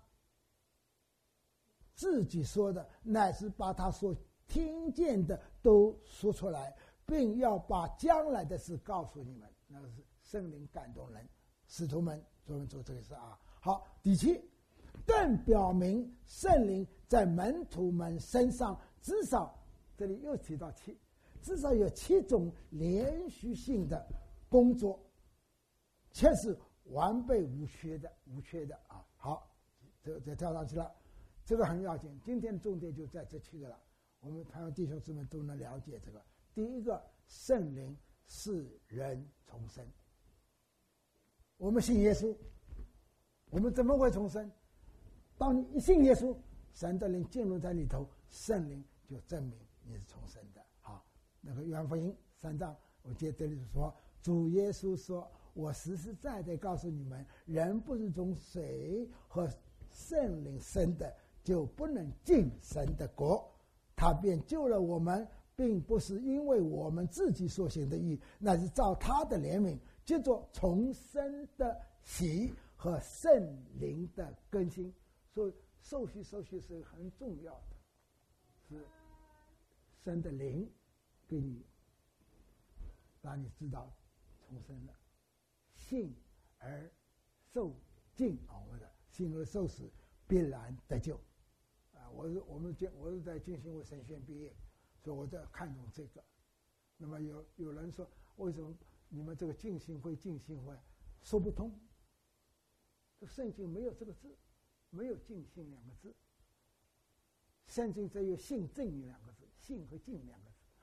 自己说的，乃是把他所听见的都说出来，并要把将来的事告诉你们。那是圣灵感动人，使徒们专门做这个事啊。好，第七，更表明圣灵在门徒们身上至少，这里又提到七，至少有七种连续性的工作，却是完备无缺的，无缺的啊。好，这这跳上去了。这个很要紧，今天的重点就在这七个了。我们台湾弟兄姊妹都能了解这个。第一个，圣灵使人重生。我们信耶稣，我们怎么会重生？当你一信耶稣，神的灵进入在里头，圣灵就证明你是重生的。好，那个约翰福音三章，我记得这里说，主耶稣说：“我实实在在告诉你们，人不是从水和圣灵生的，就不能进神的国。他便救了我们，并不是因为我们自己所行的义，乃是照他的怜悯，借着重生的喜和圣灵的更新。”所以受洗受洗是很重要的，是神的灵给你，让你知道重生了，信而受尽啊！我的信而受死，必然得救。啊，我是我们我是在浸信会神学院毕业，所以我在看重这个。那么有有人说，为什么你们这个浸信会浸信会说不通？这圣经没有这个字。没有尽信两个字，圣经只有信正两个字，信和尽两个字，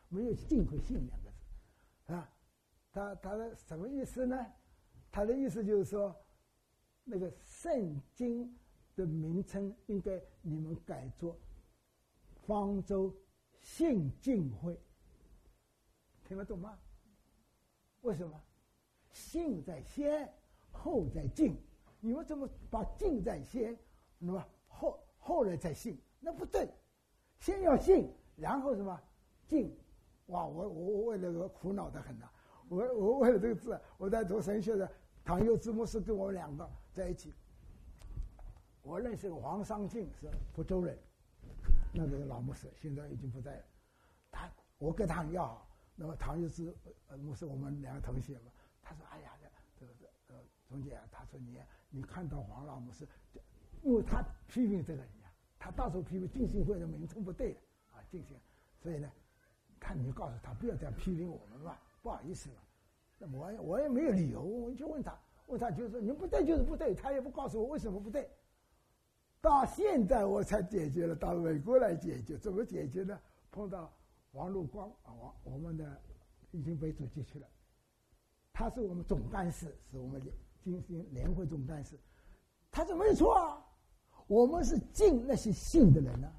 没有敬和信两个字，啊，他他的什么意思呢？他的意思就是说，那个圣经的名称应该你们改作方舟信敬会，听得懂吗？为什么？信在先，后在敬，你们怎么把敬在先，那么后后来再信？那不对，先要信，然后什么敬？哇，我我我为了个苦恼的很呐、啊，我我为了这个字，我在读神学的唐佑之牧师跟我们两个在一起，我认识黄商进是福州人，那个老牧师现在已经不在了，他我跟他很要好，那么唐佑之呃牧师我们两个同学嘛，他说哎呀这个呃钟姐啊，他说你你看到黄老牧师，因为他批评这个人呀，他到时候批评浸信会的名称不对的啊浸信，所以呢。看你就告诉他不要这样批评我们嘛，不好意思嘛。那我我也没有理由，我就问他，问他就是说你不对就是不对，他也不告诉我为什么不对。到现在我才解决了，到美国来解决，怎么解决呢？碰到王陆光啊，王我们的已经被主席去了，他是我们总干事，是我们金星联会总干事。他说没错啊，我们是敬那些信的人啊。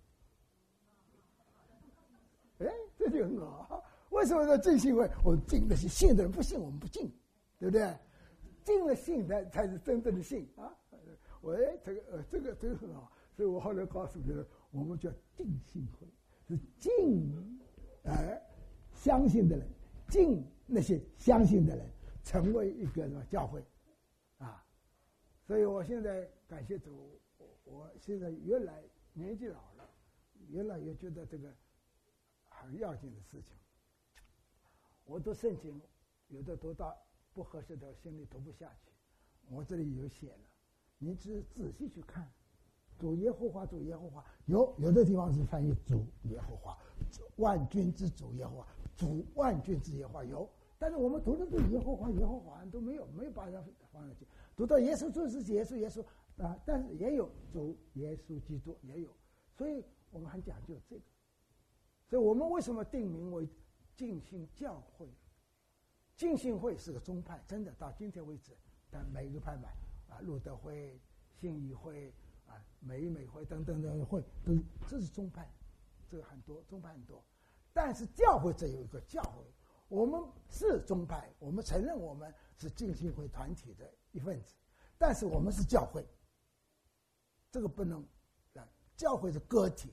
哎，这就很好。为什么说敬信会？我们敬的是信的人，不信我们不敬，对不对？敬了信才才是真正的信啊！我哎，这个呃，这个这个很好，所以我后来告诉别人，我们叫敬信会，是敬哎相信的人，敬那些相信的人，成为一个什么教会啊！所以我现在感谢主，我我现在越来年纪老了，越来越觉得这个。很要紧的事情，我读圣经，有的读到不合适的，心里读不下去。我这里有写了，你只仔细去看，主耶和华，主耶和华，有有的地方是翻译主耶和华，万军之主耶和华，主万军之耶和华有，但是我们读的是耶和华，耶和华都没有，没有把它放上去。读到耶稣就是耶稣，耶稣啊，但是也有主耶稣基督也有，所以我们很讲究这个。所以我们为什么定名为浸信教会？浸信会是个宗派，真的到今天为止，但每个派买啊，路德会、信义会啊、美美会等等等会，都这是宗派，这个很多宗派很多。但是教会这有一个教会，我们是宗派，我们承认我们是浸信会团体的一份子，但是我们是教会，这个不能啊，教会是个体。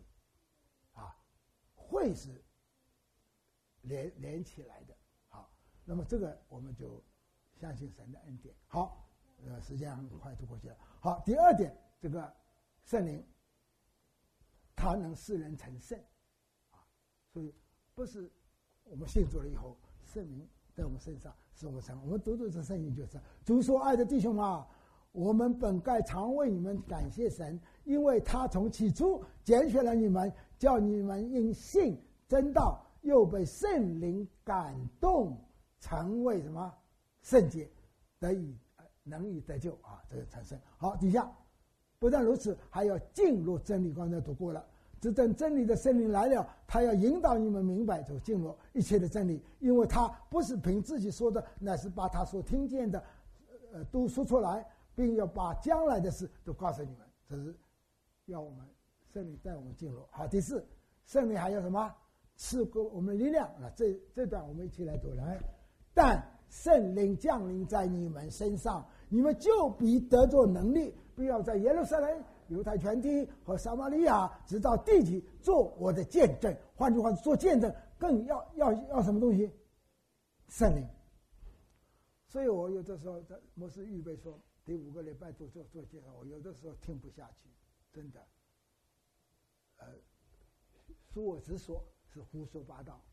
会是连连起来的，好，那么这个我们就相信神的恩典。好，呃，时间很快就过去了。好，第二点，这个圣灵，它能使人成圣，啊，所以不是我们信主了以后，圣灵在我们身上使我们成。我们读读这圣经就是：主说，爱的弟兄啊，我们本该常为你们感谢神，因为他从起初拣选了你们。叫你们因信真道，又被圣灵感动，成为什么圣洁，得以能以得救啊！这个产生好。底下不但如此，还要进入真理。刚才读过了，只等真理的圣灵来了，他要引导你们明白，就进入一切的真理，因为他不是凭自己说的，乃是把他所听见的，呃，都说出来，并要把将来的事都告诉你们。这是要我们。圣灵带我们进入。好，第四，圣灵还有什么？赐给我们力量啊！这这段我们一起来读来。但圣灵降临在你们身上，你们就必得着能力，必要在耶路撒冷、犹太全地和撒玛利亚，直到地极，做我的见证。换句话说，做见证更要要要什么东西？圣灵。所以我有的时候在牧师预备说第五个礼拜做做做介绍，我有的时候听不下去，真的。呃，恕我直说，是胡说八道。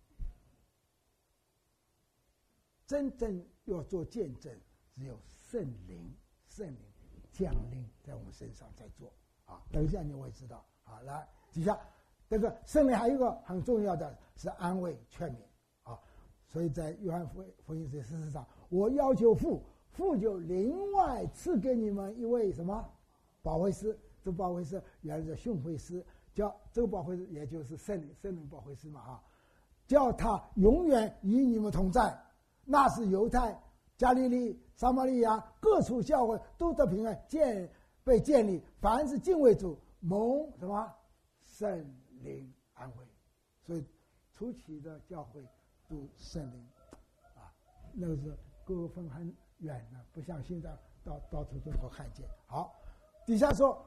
真正要做见证，只有圣灵，圣灵降临在我们身上在做啊。等一下你会知道。好，来底下这个圣灵还有一个很重要的是安慰劝勉啊。所以在约翰福福音书十四章，我要求父，父就另外赐给你们一位什么保惠师。这保惠师原来是训诲师。叫这个保惠师，也就是圣灵，圣灵保惠师嘛哈， 叫他永远与你们同在。那是犹太、加利利、撒玛利亚各处教会都得平安，建被建立。凡是敬畏主，蒙什么圣灵安慰。所以初期的教会都圣灵啊，那个是各分很远的，不像现在到到处都可看见。好，底下说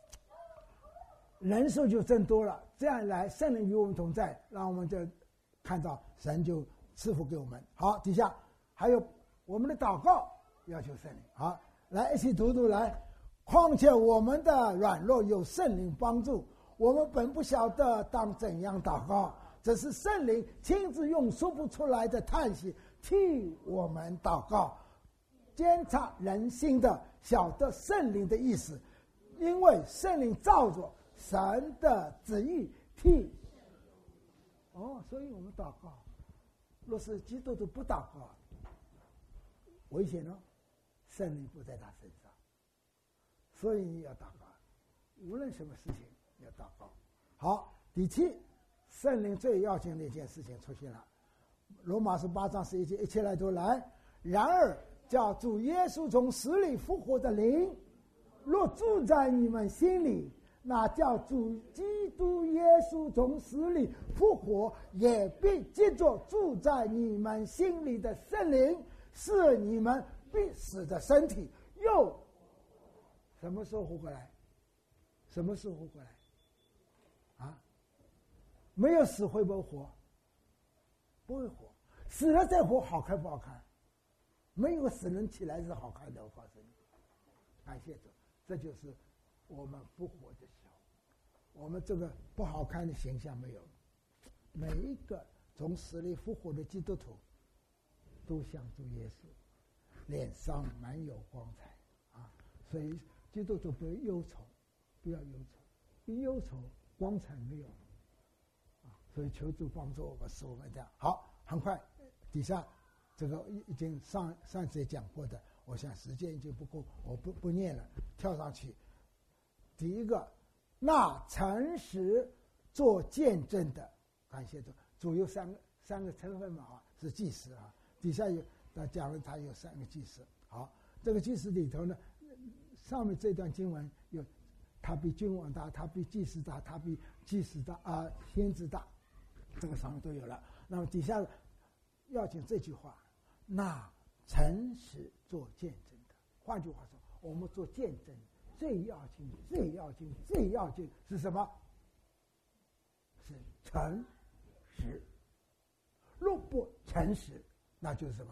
人数就增多了，这样来圣灵与我们同在，让我们就看到神就赐福给我们。好，底下还有我们的祷告要求圣灵。好，来一起读读来。况且我们的软弱有圣灵帮助，我们本不晓得当怎样祷告，这是圣灵亲自用说不出来的叹息替我们祷告，监察人心的，晓得圣灵的意思，因为圣灵照着神的旨意替。哦，所以我们祷告，若是基督徒不祷告，危险哦，圣灵不在他身上。所以你要祷告，无论什么事情要祷告。好，第七，圣灵最要紧的一件事情出现了。罗马书八章十一节，一起来读来。然而叫主耶稣从死里复活的灵，若住在你们心里，那叫主基督耶稣从死里复活，也必借着住在你们心里的圣灵，使你们必死的身体又什么时候活过来？什么时候活过来？啊，没有死会不会活？不会活。死了再活，好看不好看？没有死人起来是好看的，我告诉你。感谢主，这就是我们复活的时候，我们这个不好看的形象没有。每一个从死里复活的基督徒，都像主耶稣，脸上满有光彩啊！所以基督徒不要忧愁，不要忧愁，一忧愁光彩没有啊！所以求主帮助我们，使我们这样好。很快，底下这个已经上上次也讲过的，我想时间已经不够，我不不念了，跳上去。第一个，那诚实做见证的，感谢主，主有三个三个成分嘛啊，是祭司啊。底下有他讲了，他有三个祭司。好，这个祭司里头呢，上面这段经文有，他比君王大，他比祭司大，他比祭司大啊、呃，先知大，这个上面都有了。那么底下要紧这句话，那诚实做见证的。换句话说，我们做见证最要紧、最要紧、最要紧是什么？是诚实。若不诚实，那就是什么？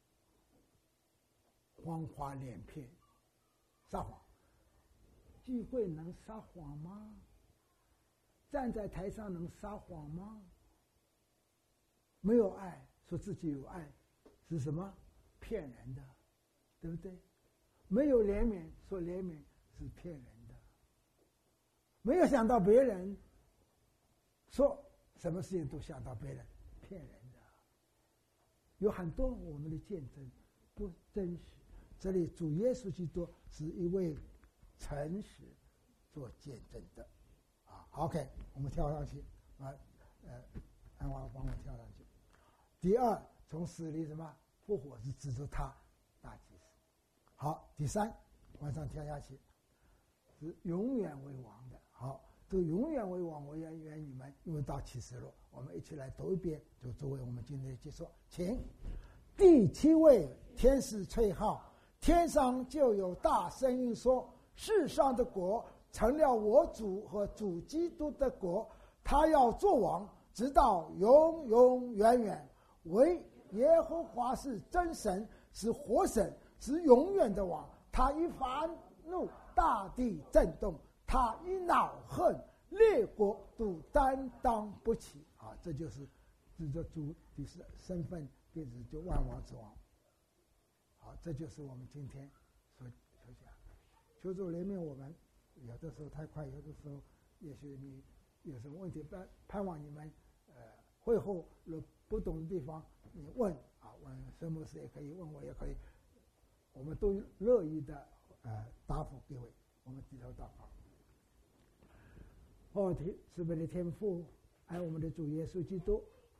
谎话连篇，撒谎。聚会能撒谎吗？站在台上能撒谎吗？没有爱，说自己有爱，是什么？骗人的，对不对？没有怜悯，说怜悯是骗人的。没有想到别人，说什么事情都想到别人，骗人的。有很多我们的见证不真实。这里主耶稣基督是一位诚实做见证的，啊 ，OK， 我们跳上去，啊，呃，安华帮我跳上去。第二，从死里什么复活是指着他大祭司。好，第三，往上跳下去，是永远为王的。好，这个永远为王，我愿愿你们，因为到启示录，我们一起来读一遍，就作为我们今天的结束。请第七位天使吹号，天上就有大声音说：世上的国成了我主和主基督的国，他要做王，直到永永远远。唯耶和华是真神，是活神，是永远的王。他一发怒，大地震动；他一恼恨，列国都担当不起。啊，这就是指着主的身份，便是就万王之王。好，这就是我们今天所所讲。求主怜悯我们，有的时候太快，有的时候也许你有什么问题，盼盼望你们呃会后有不懂的地方，你问啊，问什么事也可以，问我也可以，我们都乐意的呃答复各位。我们低头祷告。哦，天慈悲的天父，爱我们的主耶稣基督，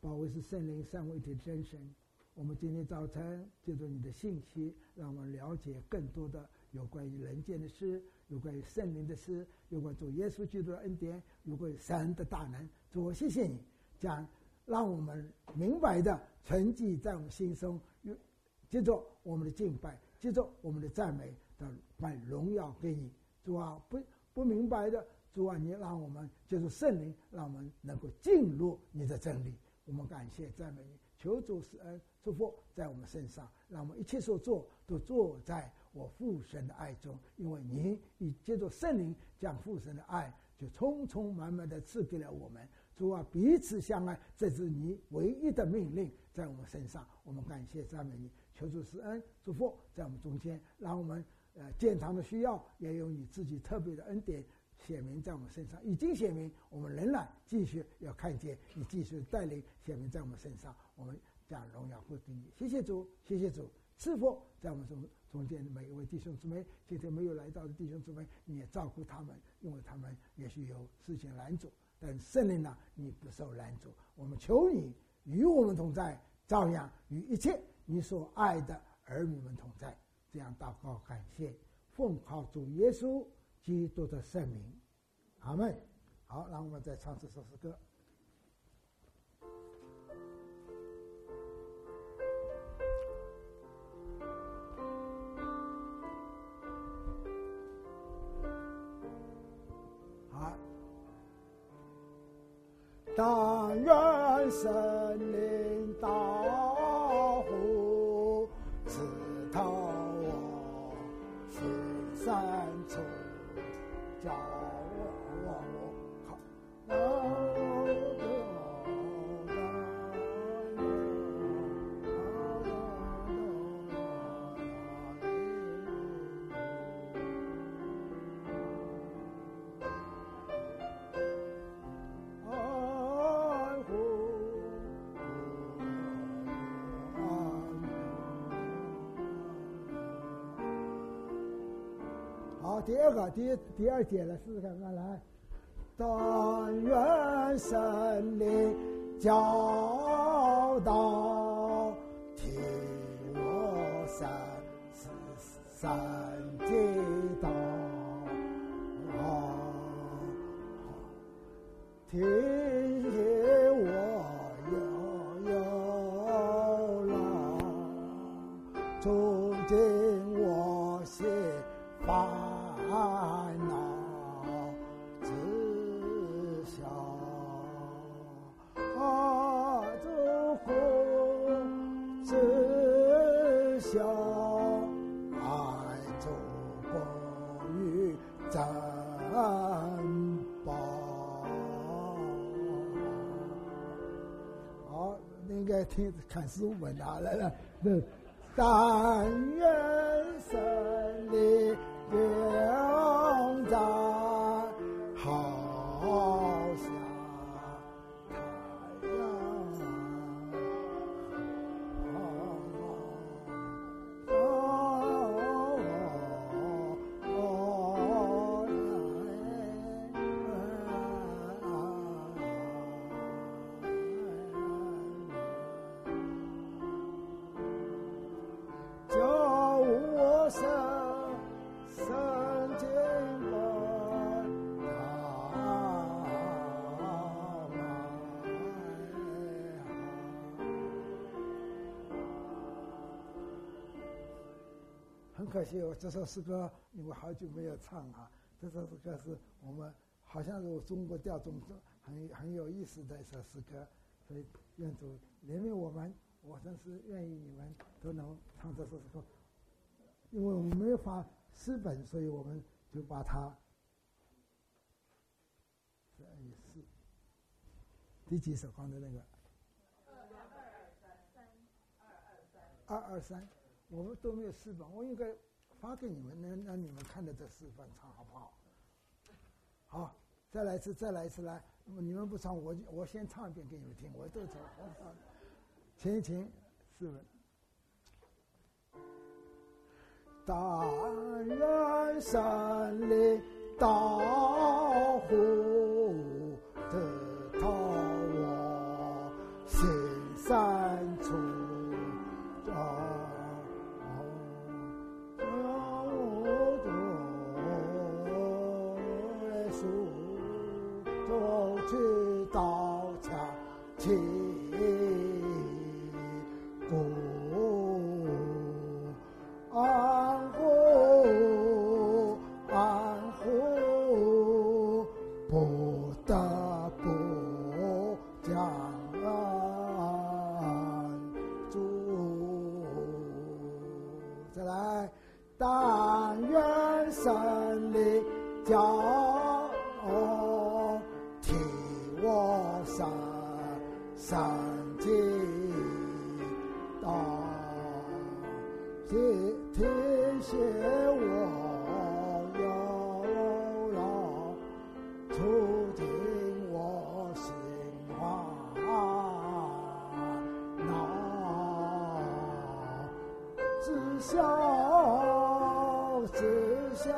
保卫是圣灵三位一体的真神。我们今天早晨借助你的信息，让我们了解更多的有关于人间的事，有关于圣灵的事，有关主耶稣基督的恩典，有关于神的大能。主，我谢谢你，将让我们明白的存记在我们心中，接着我们的敬拜，接着我们的赞美的把荣耀给你。主啊，不不明白的，主啊，你让我们接受圣灵，让我们能够进入你的真理。我们感谢赞美你，求主施恩祝福在我们身上，让我们一切所做都做在我父神的爱中，因为你已借着圣灵将父神的爱就充充满满的赐给了我们。主啊，彼此相爱，这是你唯一的命令在我们身上。我们感谢赞美你，求主施恩祝福在我们中间，让我们呃健康的需要也有你自己特别的恩典显明在我们身上，已经显明，我们仍然继续要看见你继续带领显明在我们身上，我们将荣耀归给你。谢谢主，谢谢主，赐福在我们中中间的每一位弟兄姊妹，今天没有来到的弟兄姊妹，你也照顾他们，因为他们也许有事情拦阻，但圣灵啊，你不受拦阻。我们求你与我们同在，照样与一切你所爱的儿女们同在。这样祷告感谢，奉靠主耶稣基督的圣名，阿们。好，让我们再唱这首诗歌。好，但愿神灵导护，直到我心深处，叫我靠第二个，第第二节了，试试看看来。但愿神灵教导，替我三十三知道，听见我有有了，促进我心发。烦恼知晓，啊，祝福知晓，爱主过于珍宝。好，应该听看书本啊，来了，但愿神灵永在，好像太阳，叫我生生见过很可惜，我这首诗歌因为好久没有唱啊。这首诗歌是我们好像是我中国调中很很有意思的一首诗歌，所以愿主怜悯我们，我真是愿意你们都能唱这首诗歌。因为我们没有发诗本，所以我们就把它这也是第几首刚才那个二二三，我们都没有诗本，我应该发给你们，让让你们看着这诗本唱好不好？好，再来一次，再来一次来。你们不唱，我我先唱一遍给你们听，我都唱。请一请诗本。但愿神灵导护，直到我心不去刀枪起鼓，安护安护，不得不将安住。再来，但愿胜利叫替我上上进道，提提醒我要要促进我心花恼，只想只想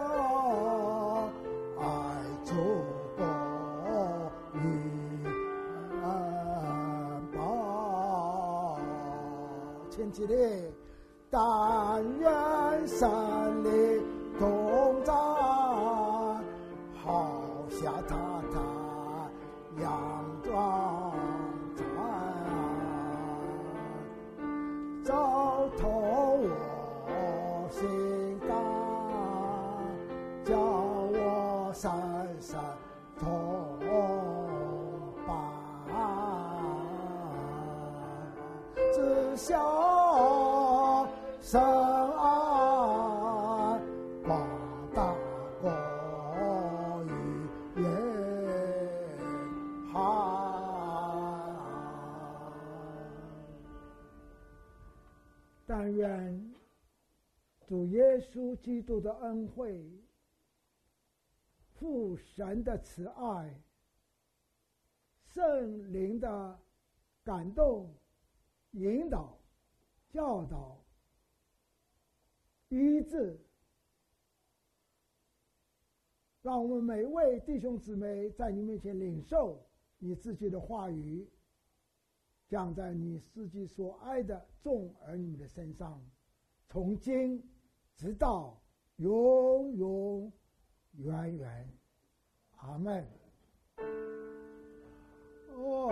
爱主过于安保，前几天但愿胜利同在，好像他他佯装在照透我心肝，叫我闪闪同伴，只想深爱广大国与远海。但愿主耶稣基督的恩惠，父神的慈爱，圣灵的感动、引导、教导、医治，让我们每位弟兄姊妹在你面前领受你自己的话语，降在你自己所爱的众儿女的身上，从今直到永永远远。阿们。哦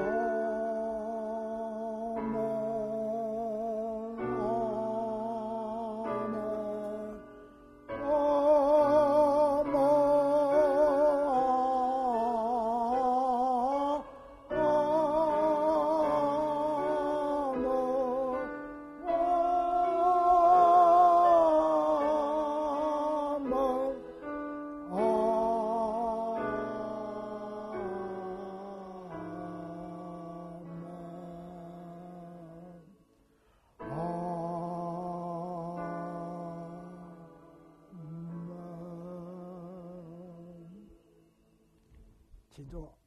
请坐。